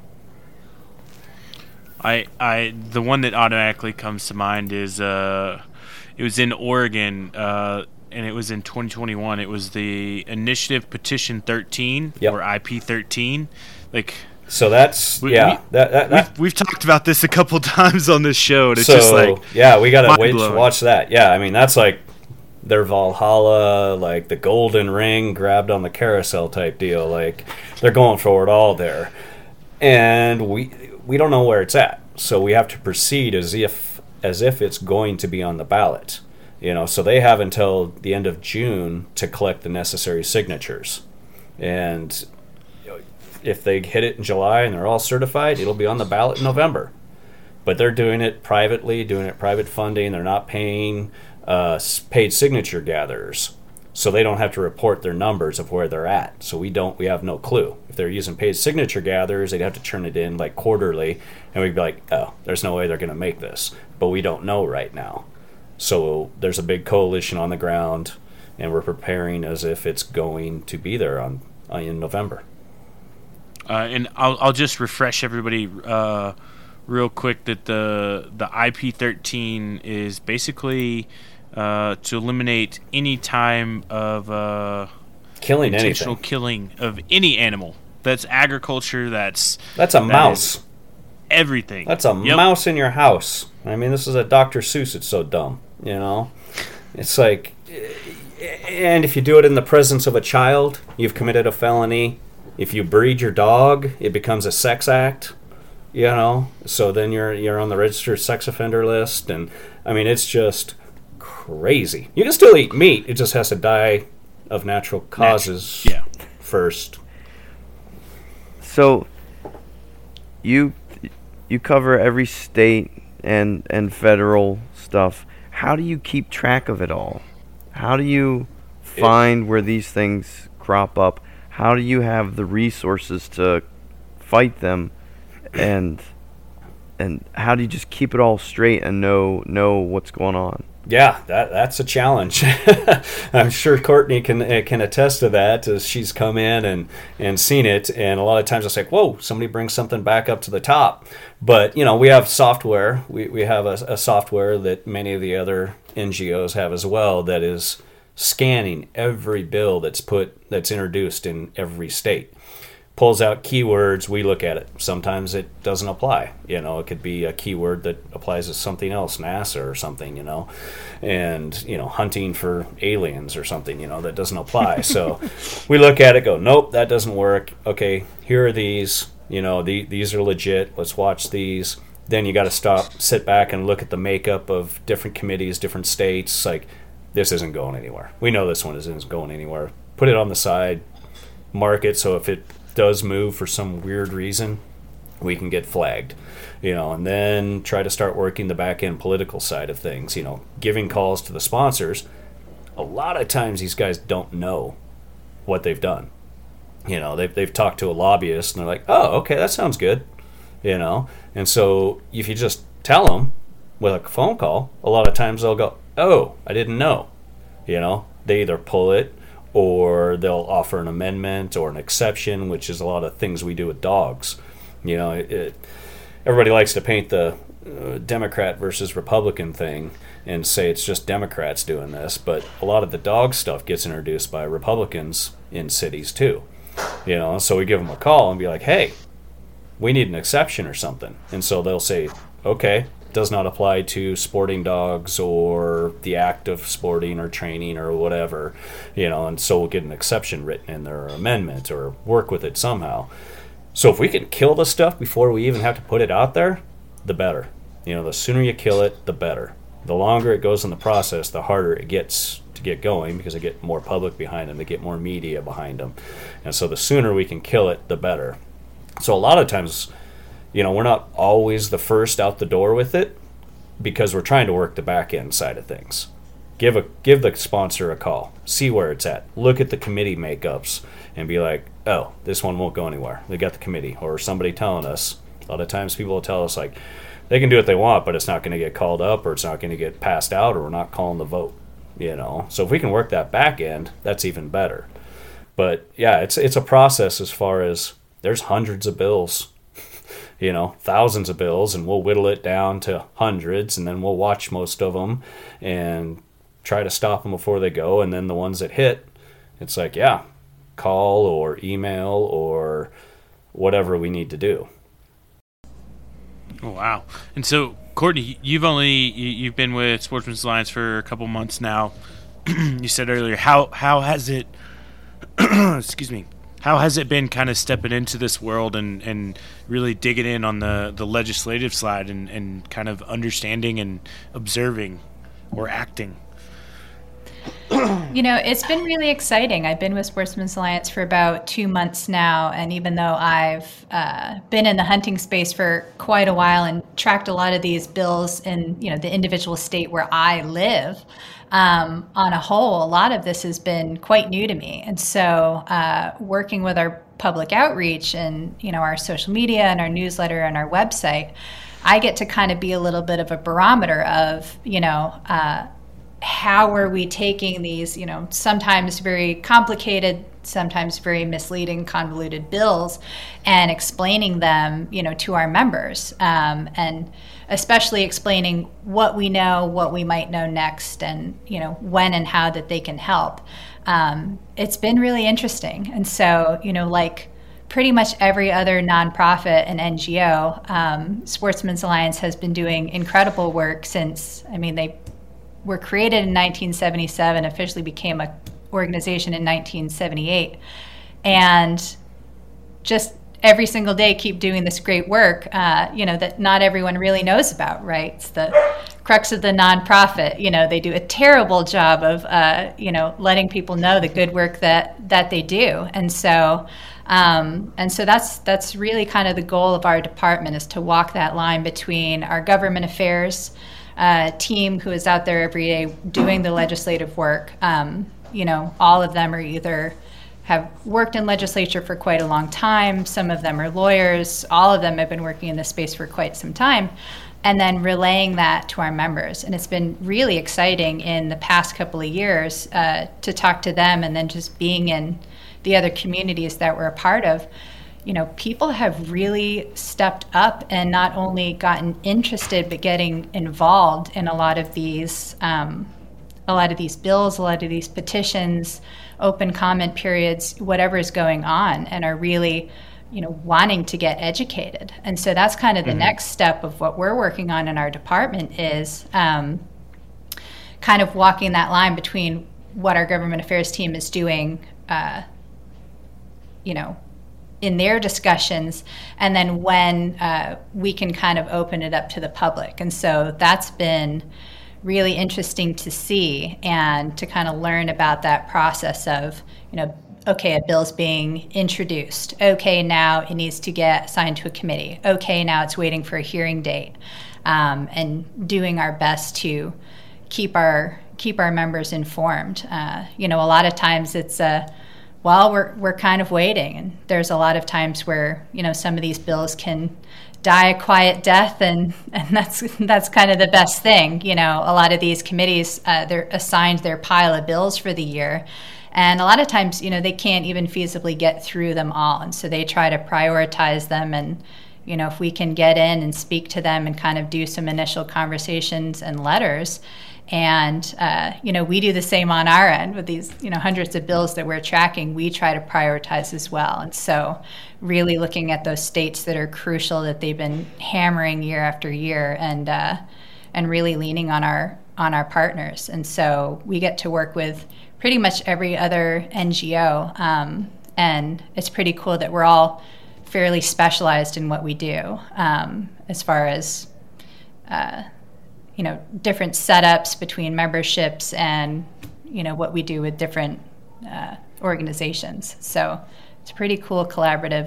I, I, the one that automatically comes to mind is, uh, it was in Oregon, uh, and it was in twenty twenty-one. It was the Initiative Petition thirteen, yep. or I P thirteen. Like, so that's we, yeah. We, that, that, that. We've, we've talked about this a couple times on this show, and it's so, just like, yeah, we gotta wait to watch that. Yeah, I mean that's like their Valhalla, like the golden ring grabbed on the carousel type deal. Like they're going for it all there, and we. We don't know where it's at, so we have to proceed as if as if it's going to be on the ballot. You know, so they have until the end of June to collect the necessary signatures, and if they hit it in July and they're all certified, it'll be on the ballot in November. But they're doing it privately, doing it private funding. They're not paying uh, paid signature gatherers, so they don't have to report their numbers of where they're at. So we don't, we have no clue. If they're using paid signature gatherers, they'd have to turn it in like quarterly, and we'd be like, oh, there's no way they're going to make this. But we don't know right now. So there's a big coalition on the ground, and we're preparing as if it's going to be there on uh, in November. Uh, and I'll I'll just refresh everybody uh, real quick that the the I P thirteen is basically uh, to eliminate any time of uh, killing intentional anything. killing of any animal. That's agriculture. That's that's a that mouse. Everything. That's a yep. mouse in your house. I mean, this is a Doctor Seuss. It's so dumb, you know. It's like, and if you do it in the presence of a child, you've committed a felony. If you breed your dog, it becomes a sex act, you know. So then you're you're on the registered sex offender list, and I mean, it's just crazy. You can still eat meat; it just has to die of natural causes yeah. first. So you you cover every state and and federal stuff. How do you keep track of it all? How do you find it, where these things crop up? How do you have the resources to fight them, and and how do you just keep it all straight and know know what's going on? Yeah, that that's a challenge. I'm sure Courtney can uh, can attest to that, as she's come in and, and seen it. And a lot of times it's like, whoa, somebody brings something back up to the top. But, you know, we have software. We, we have a, a software that many of the other N G Os have as well that is scanning every bill that's put that's introduced in every state. Pulls out keywords, we look at it. Sometimes it doesn't apply. You know, it could be a keyword that applies to something else, NASA or something, you know, and, you know, hunting for aliens or something, you know, that doesn't apply. So we look at it, go, nope, that doesn't work. Okay, here are these, you know, the, these are legit. Let's watch these. Then you got to stop, sit back and look at the makeup of different committees, different states. Like, this isn't going anywhere. We know this one isn't going anywhere. Put it on the side, mark it, so if it does move for some weird reason, we can get flagged, you know, and then try to start working the back end political side of things, you know, giving calls to the sponsors. A lot of times these guys don't know what they've done. You know, they've, they've talked to a lobbyist and they're like, oh, okay, that sounds good, you know. And so if you just tell them with a phone call, a lot of times they'll go, oh, I didn't know, you know. They either pull it or they'll offer an amendment or an exception, which is a lot of things we do with dogs. You know, it, it, everybody likes to paint the uh, Democrat versus Republican thing and say it's just Democrats doing this, but a lot of the dog stuff gets introduced by Republicans in cities too. You know, so we give them a call and be like, hey, we need an exception or something. And so they'll say, okay, does not apply to sporting dogs or the act of sporting or training or whatever, you know, and so we'll get an exception written in their amendment or work with it somehow. So if we can kill the stuff before we even have to put it out there, the better. You know, the sooner you kill it, the better. The longer it goes in the process, the harder it gets to get going because they get more public behind them, they get more media behind them. And so the sooner we can kill it, the better. So a lot of times, you know, we're not always the first out the door with it because we're trying to work the back end side of things. Give a give the sponsor a call, see where it's at, look at the committee makeups, and be like, oh, this one won't go anywhere. They got the committee, or somebody telling us. A lot of times people will tell us like they can do what they want, but it's not going to get called up, or it's not going to get passed out, or we're not calling the vote. You know, so if we can work that back end, that's even better. But yeah, it's it's a process as far as there's hundreds of bills. You know, thousands of bills, and we'll whittle it down to hundreds, and then we'll watch most of them and try to stop them before they go. And then the ones that hit, it's like, yeah, call or email or whatever we need to do. Oh, wow. And so, Courtney, you've only you've been with Sportsman's Alliance for a couple months now. You said earlier, how how has it? excuse me. How has it been kind of stepping into this world and, and really digging in on the, the legislative side and, and kind of understanding and observing or acting? You know, it's been really exciting. I've been with Sportsman's Alliance for about two months now, and even though I've uh, been in the hunting space for quite a while and tracked a lot of these bills in, you know, the individual state where I live, Um, on a whole, a lot of this has been quite new to me. And so uh, working with our public outreach and, you know, our social media and our newsletter and our website, I get to kind of be a little bit of a barometer of, you know, uh, how are we taking these, you know, sometimes very complicated, sometimes very misleading, convoluted bills and explaining them, you know, to our members, um, and especially explaining what we know, what we might know next, and, you know, when and how that they can help. Um, it's been really interesting. And so, you know, like pretty much every other nonprofit and N G O, um, Sportsman's Alliance has been doing incredible work since, I mean, they were created in nineteen seventy-seven, officially became a organization in nineteen seventy-eight, and just every single day keep doing this great work, uh, you know, that not everyone really knows about, right? It's the crux of the nonprofit. You know, they do a terrible job of, uh, you know, letting people know the good work that that they do. And so, um, and so that's that's really kind of the goal of our department, is to walk that line between our government affairs uh, team, who is out there every day doing the legislative work. Um, you know, all of them are either have worked in legislature for quite a long time. Some of them are lawyers. All of them have been working in this space for quite some time. And then relaying that to our members. And it's been really exciting in the past couple of years uh, to talk to them, and then just being in the other communities that we're a part of. You know, people have really stepped up and not only gotten interested, but getting involved in a lot of these um, a lot of these bills, a lot of these petitions, open comment periods, whatever is going on, and are really, you know, wanting to get educated. And so that's kind of the mm-hmm. next step of what we're working on in our department, is um, kind of walking that line between what our government affairs team is doing, uh, you know, in their discussions, and then when uh, we can kind of open it up to the public. And so that's been really interesting to see, and to kind of learn about that process of, you know, okay, a bill's being introduced. Okay, now it needs to get assigned to a committee. Okay, now it's waiting for a hearing date, um, and doing our best to keep our keep our members informed. Uh, you know, a lot of times it's a well, we're we're kind of waiting, and there's a lot of times where, you know, some of these bills can die a quiet death, and, and that's that's kind of the best thing. You know, a lot of these committees, uh, they're assigned their pile of bills for the year, and a lot of times, you know, they can't even feasibly get through them all, and so they try to prioritize them. And, you know, if we can get in and speak to them and kind of do some initial conversations and letters. And, uh, you know, we do the same on our end with these, you know, hundreds of bills that we're tracking. We try to prioritize as well. And so really looking at those states that are crucial, that they've been hammering year after year, and uh, and really leaning on our on our partners. And so we get to work with pretty much every other N G O. Um, and it's pretty cool that we're all fairly specialized in what we do, um, as far as uh you know, different setups between memberships and, you know, what we do with different uh, organizations. So it's pretty cool collaborative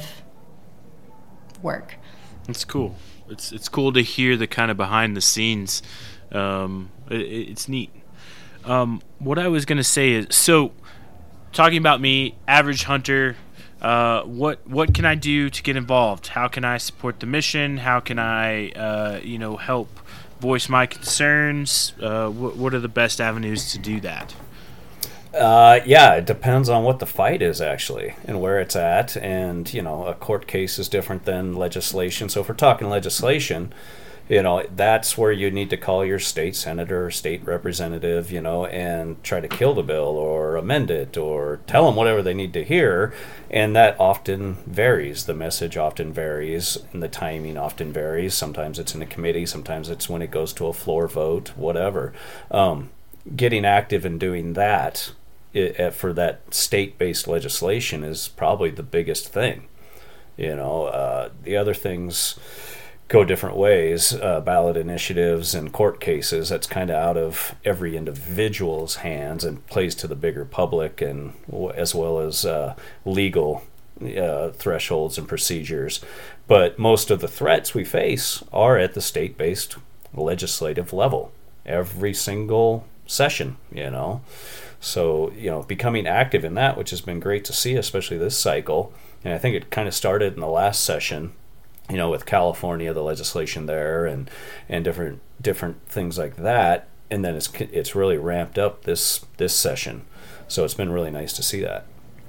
work. It's cool. It's it's cool to hear the kind of behind the scenes. Um, it, it's neat. Um, what I was going to say is, so talking about me, average hunter, uh, what what can I do to get involved? How can I support the mission? How can I, uh, you know, help voice my concerns? Uh, what, what are the best avenues to do that? Uh, yeah, it depends on what the fight is actually and where it's at. And, you know, a court case is different than legislation. So if we're talking legislation, you know, that's where you need to call your state senator or state representative, you know, and try to kill the bill or amend it or tell them whatever they need to hear. And that often varies. The message often varies, and the timing often varies. Sometimes it's in a committee, sometimes it's when it goes to a floor vote, whatever. Um, getting active and doing that it, for that state-based legislation is probably the biggest thing. You know, uh, the other things go different ways, uh, ballot initiatives and court cases. That's kind of out of every individual's hands and plays to the bigger public, and as well as uh, legal uh, thresholds and procedures. But most of the threats we face are at the state-based legislative level, every single session, you know. So, you know, becoming active in that, which has been great to see, especially this cycle. And I think it kind of started in the last session, you know, with California, the legislation there, and and different different things like that, and then it's it's really ramped up this this session, so it's been really nice to see that.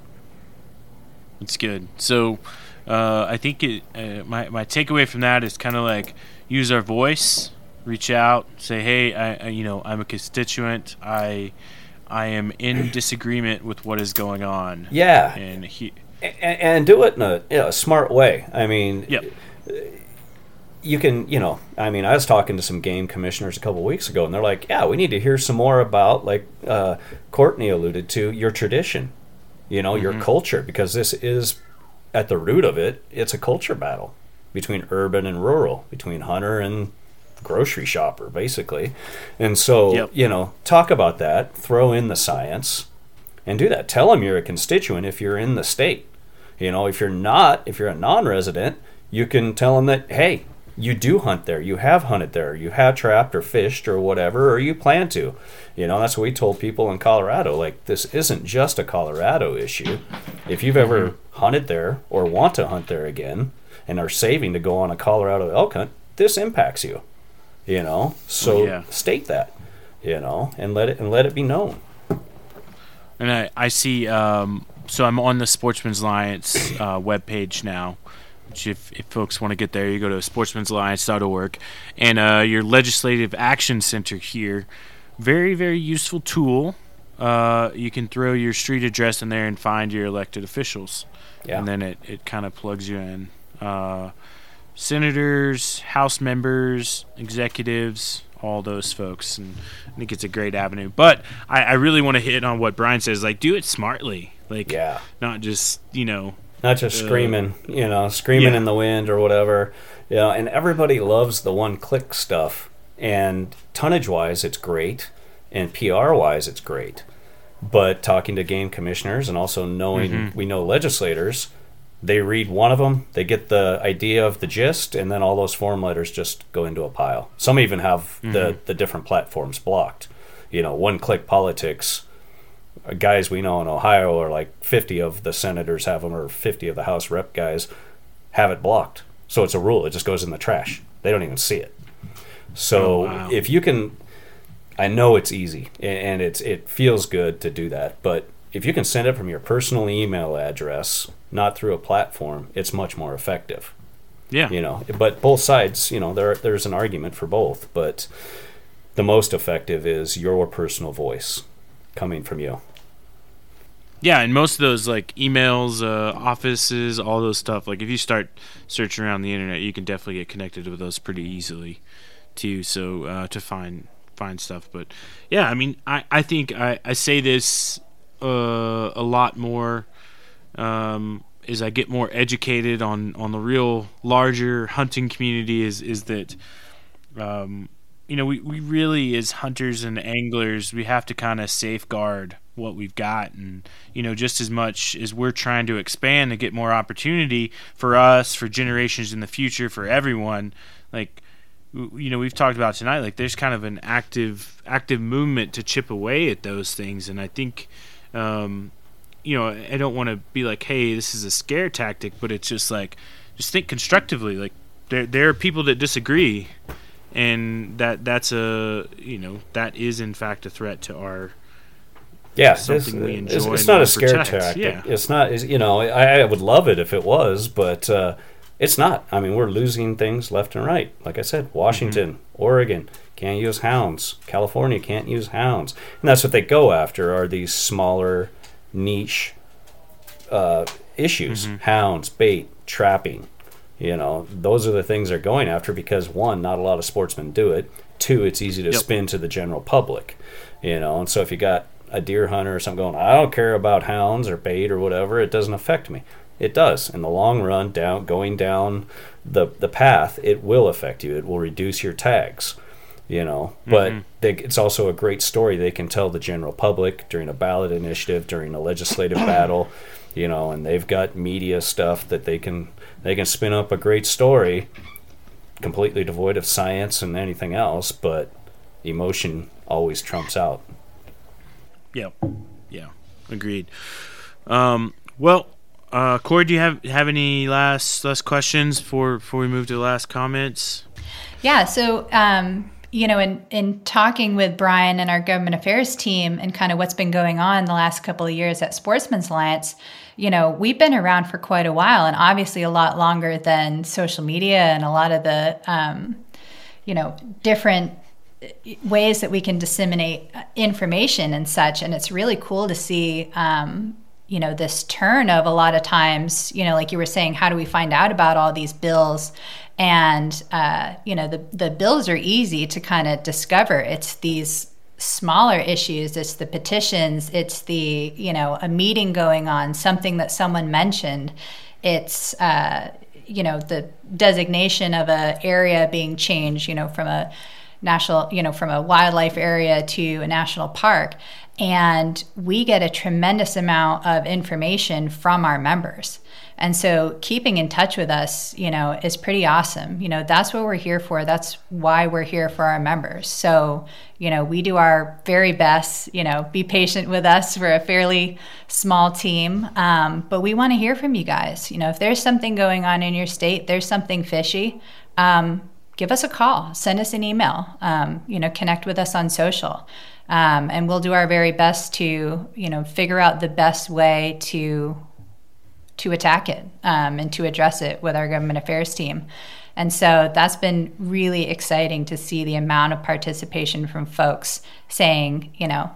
It's good. So, uh, I think it uh, my my takeaway from that is kind of like use our voice, reach out, say, hey, I, I you know I'm a constituent, I I am in disagreement with what is going on. Yeah, and he. And, and do it in a, you know, a smart way. I mean, yep. You can, you know, I mean, I was talking to some game commissioners a couple of weeks ago, and they're like, yeah, we need to hear some more about, like uh, Courtney alluded to, your tradition, you know, mm-hmm. your culture, because this is, at the root of it, it's a culture battle between urban and rural, between hunter and grocery shopper, basically. And so, yep. you know, talk about that, throw in the science, and do that. Tell them you're a constituent if you're in the state. You know, if you're not, if you're a non-resident, you can tell them that, hey, you do hunt there, you have hunted there, you have trapped or fished or whatever, or you plan to. You know, that's what we told people in Colorado. Like, this isn't just a Colorado issue. If you've ever mm-hmm. hunted there or want to hunt there again and are saving to go on a Colorado elk hunt, this impacts you. You know, so oh, yeah. state that, you know, and let it and let it be known. And I, I see, um, so I'm on the Sportsman's Alliance uh, webpage now, which if, if folks want to get there, you go to sportsmans alliance dot org. And uh, your Legislative Action Center here, very, very useful tool. Uh, you can throw your street address in there and find your elected officials. Yeah. And then it, it kind of plugs you in. Uh, senators, House members, executives, all those folks, and I think it's a great avenue. But I, I really want to hit on what Brian says, like, do it smartly, like, yeah. not just, you know, not just uh, screaming, you know, screaming yeah. in the wind or whatever, you know. And everybody loves the one-click stuff, and tonnage-wise, it's great, and P R-wise, it's great. But talking to game commissioners and also knowing, Mm-hmm. we know legislators, they read one of them, they get the idea of the gist, and then all those form letters just go into a pile. Some even have Mm-hmm. the, the different platforms blocked. You know, one-click politics, uh, guys we know in Ohio, or like fifty of the senators have them, or fifty of the House rep guys have it blocked. So it's a rule. It just goes in the trash. They don't even see it. So Oh, wow. if you can, I know it's easy and it's it feels good to do that, but if you can send it from your personal email address, not through a platform, it's much more effective. Yeah. You know, but both sides, you know, there there's an argument for both, but the most effective is your personal voice coming from you. Yeah, and most of those like emails, uh, offices, all those stuff. Like if you start searching around the internet, you can definitely get connected with those pretty easily, too. So uh, to find find stuff, but yeah, I mean, I I think I I say this uh, a lot more um, as I get more educated on on the real larger hunting community. Is is that um, you know we we really as hunters and anglers we have to kind of safeguard what we've got, and you know just as much as we're trying to expand and get more opportunity for us, for generations in the future, for everyone, like you know we've talked about tonight, like there's kind of an active active movement to chip away at those things. And I think um you know I don't want to be like, hey, this is a scare tactic, but it's just like, just think constructively. Like there there are people that disagree, and that that's a you know that is in fact a threat to our Yeah, something it's, we enjoy it's, it's and not wanna a scare protect. tactic. Yeah. It's not. It's, you know, I, I would love it if it was, but uh, it's not. I mean, we're losing things left and right. Like I said, Washington, Mm-hmm. Oregon can't use hounds. California can't use hounds, and that's what they go after are these smaller, niche uh, issues: Mm-hmm. hounds, bait, trapping. You know, those are the things they're going after because one, not a lot of sportsmen do it. Two, it's easy to Yep. spin to the general public. You know, and so if you got a deer hunter or something going, I don't care about hounds or bait or whatever, it doesn't affect me. It does. In the long run, down going down the the path, it will affect you. It will reduce your tags, you know. But Mm-hmm. they, it's also a great story they can tell the general public during a ballot initiative, during a legislative battle, you know, and they've got media stuff that they can they can spin up a great story completely devoid of science and anything else, but emotion always trumps out. Yeah, yeah, agreed. Um, well, uh, Corey, do you have have any last last questions before before we move to the last comments? Yeah. So, um, you know, in, in talking with Brian and our government affairs team and kind of what's been going on the last couple of years at Sportsman's Alliance, you know, we've been around for quite a while and obviously a lot longer than social media and a lot of the, um, you know, different ways that we can disseminate information and such. And it's really cool to see, um, you know, this turn of a lot of times, you know, like you were saying, how do we find out about all these bills? And, uh, you know, the, the bills are easy to kind of discover. It's these smaller issues. It's the petitions. It's the, you know, a meeting going on, something that someone mentioned. It's, uh, you know, the designation of a area being changed, you know, from a national, you know, from a wildlife area to a national park. And we get a tremendous amount of information from our members. And so keeping in touch with us, you know, is pretty awesome. You know, that's what we're here for. That's why we're here for our members. So, you know, we do our very best, you know, be patient with us. We're a fairly small team, um, but we want to hear from you guys. You know, if there's something going on in your state, there's something fishy, um, give us a call, send us an email, um, you know, connect with us on social. Um, and we'll do our very best to, you know, figure out the best way to to attack it um, and to address it with our government affairs team. And so that's been really exciting to see the amount of participation from folks saying, you know,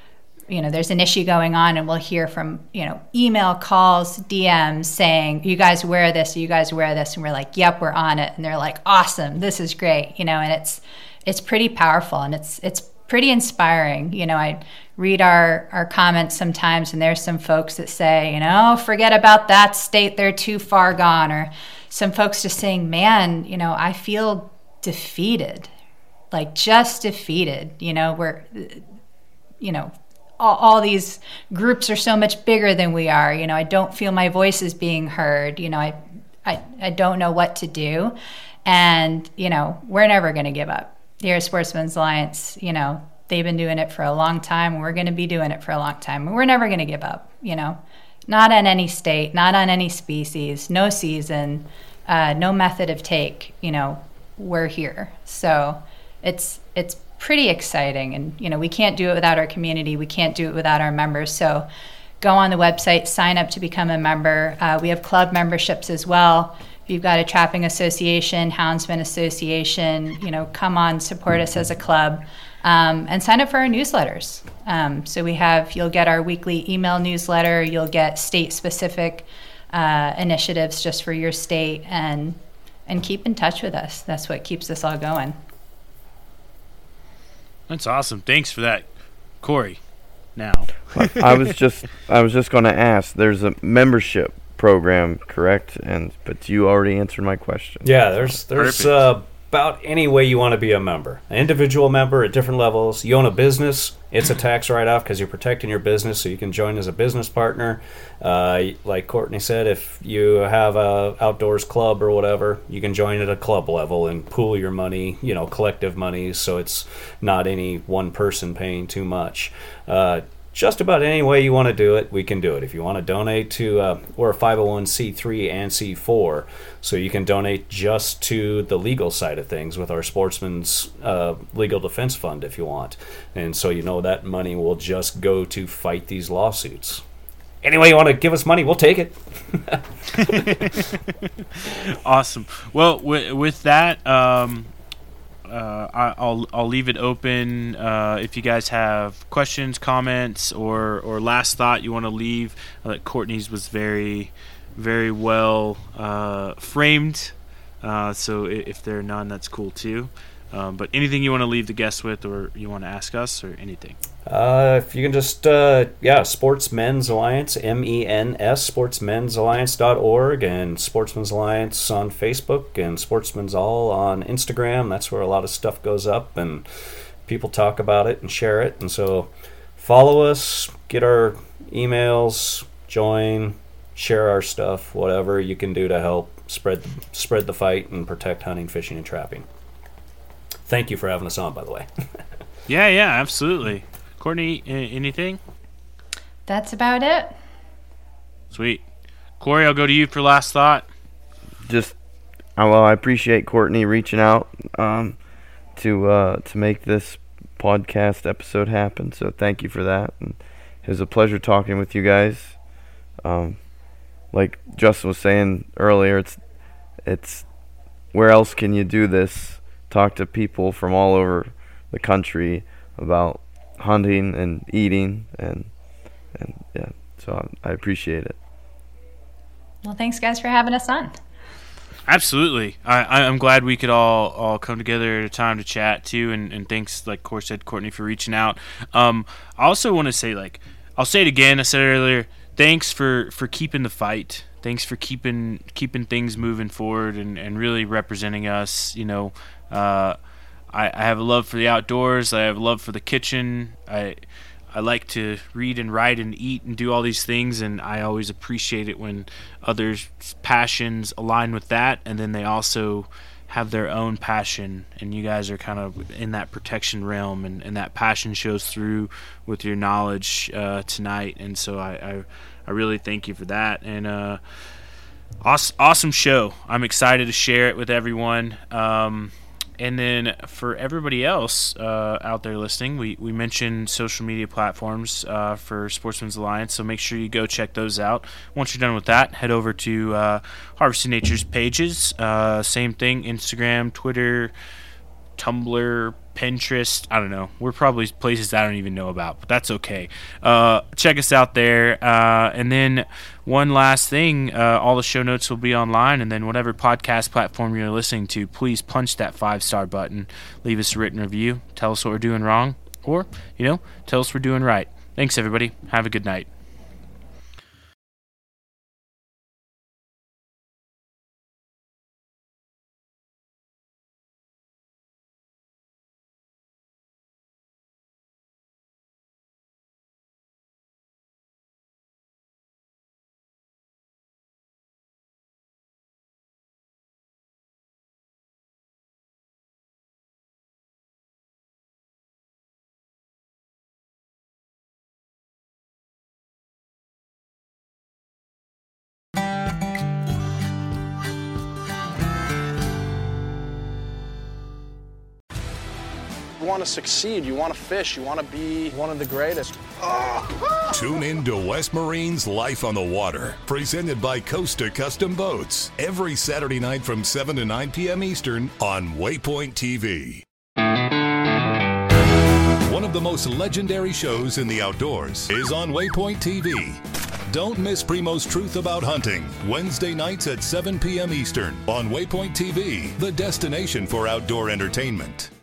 you know, there's an issue going on, and we'll hear from, you know, email, calls, D Ms saying, you guys wear this, you guys wear this. And we're like, yep, we're on it. And they're like, awesome, this is great. You know, and it's, it's pretty powerful and it's, it's pretty inspiring. You know, I read our, our comments sometimes, and there's some folks that say, you know, forget about that state, they're too far gone. Or some folks just saying, man, you know, I feel defeated, like just defeated. You know, we're, you know, all, all these groups are so much bigger than we are. You know, I don't feel my voice is being heard. You know, I, I, I don't know what to do. And, you know, we're never going to give up. Here at Sportsmen's Alliance, you know, they've been doing it for a long time. We're going to be doing it for a long time. We're never going to give up, you know, not on any state, not on any species, no season, uh, no method of take, you know, we're here. So it's, it's pretty exciting. And, you know, we can't do it without our community. We can't do it without our members. So go on the website, sign up to become a member. Uh, we have club memberships as well. If you've got a trapping association, houndsman association, you know, come on, support us as a club, um, and sign up for our newsletters. Um, so we have, you'll get our weekly email newsletter. You'll get state-specific uh, initiatives just for your state, and and keep in touch with us. That's what keeps us all going. That's awesome. Thanks for that, Corey. Now, I was just I was just going to ask. There's a membership program, correct? And but you already answered my question. Yeah, there's there's uh, about any way you want to be a member. An individual member at different levels. You own a business, it's a tax write-off because you're protecting your business, so you can join as a business partner. Uh, like Courtney said, if you have a outdoors club or whatever, you can join at a club level and pool your money, you know, collective money, so it's not any one person paying too much. Uh, Just about any way you want to do it, we can do it. If you want to donate to, uh, we're a five oh one c three and C four, so you can donate just to the legal side of things with our Sportsman's uh, Legal Defense Fund if you want. And so you know that money will just go to fight these lawsuits. Any way you want to give us money, we'll take it. Awesome. Well, with, with that, um, Uh, I, I'll I'll leave it open. Uh, if you guys have questions, comments, or or last thought you want to leave, uh, that Courtney's was very, very well uh, framed. Uh, so if, if there are none, that's cool too. Um, but anything you want to leave the guests with, or you want to ask us, or anything. Uh, if you can just, uh, yeah, Sportsmen's Alliance, M E N S, sportsmen's alliance dot org, and Sportsmen's Alliance on Facebook, and Sportsmen's All on Instagram. That's where a lot of stuff goes up, and people talk about it and share it. And so follow us, get our emails, join, share our stuff, whatever you can do to help spread spread the fight and protect hunting, fishing, and trapping. Thank you for having us on, by the way. Yeah, yeah, absolutely. Courtney, anything? That's about it. Sweet. Corey, I'll go to you for last thought. Just, well, I appreciate Courtney reaching out um, to uh, to make this podcast episode happen. So thank you for that. And it was a pleasure talking with you guys. Um, like Justin was saying earlier, it's it's where else can you do this? Talk to people from all over the country about hunting and eating, and and yeah, so I, I appreciate it. Well, thanks guys for having us on. Absolutely. I, I'm glad we could all, all come together at a time to chat too, and, and thanks, like Corey said, Courtney, for reaching out. Um, I also want to say, like, I'll say it again, I said it earlier, thanks for, for keeping the fight. Thanks for keeping keeping things moving forward and, and really representing us. You know, uh, I, I have a love for the outdoors. I have a love for the kitchen. I I like to read and write and eat and do all these things, and I always appreciate it when others' passions align with that, and then they also have their own passion, and you guys are kind of in that protection realm, and, and that passion shows through with your knowledge uh, tonight, and so I, I I really thank you for that. And uh, awesome, awesome show. I'm excited to share it with everyone. Um, and then for everybody else uh, out there listening, we, we mentioned social media platforms uh, for Sportsmen's Alliance, so make sure you go check those out. Once you're done with that, head over to uh, Harvesting Nature's pages. Uh, same thing, Instagram, Twitter, Tumblr, Pinterest. I don't know. We're probably places I don't even know about, but that's okay. Uh, check us out there. Uh, and then one last thing, uh, all the show notes will be online, and then whatever podcast platform you're listening to, please punch that five-star button. Leave us a written review. Tell us what we're doing wrong, or, you know, tell us we're doing right. Thanks, everybody. Have a good night. want to succeed. You want to fish. You want to be one of the greatest. Oh. Tune in to West Marine's Life on the Water, presented by Costa Custom Boats, every Saturday night from seven to nine p.m. Eastern on Waypoint T V. One of the most legendary shows in the outdoors is on Waypoint T V. Don't miss Primo's Truth About Hunting, Wednesday nights at seven p.m. Eastern on Waypoint T V, the destination for outdoor entertainment.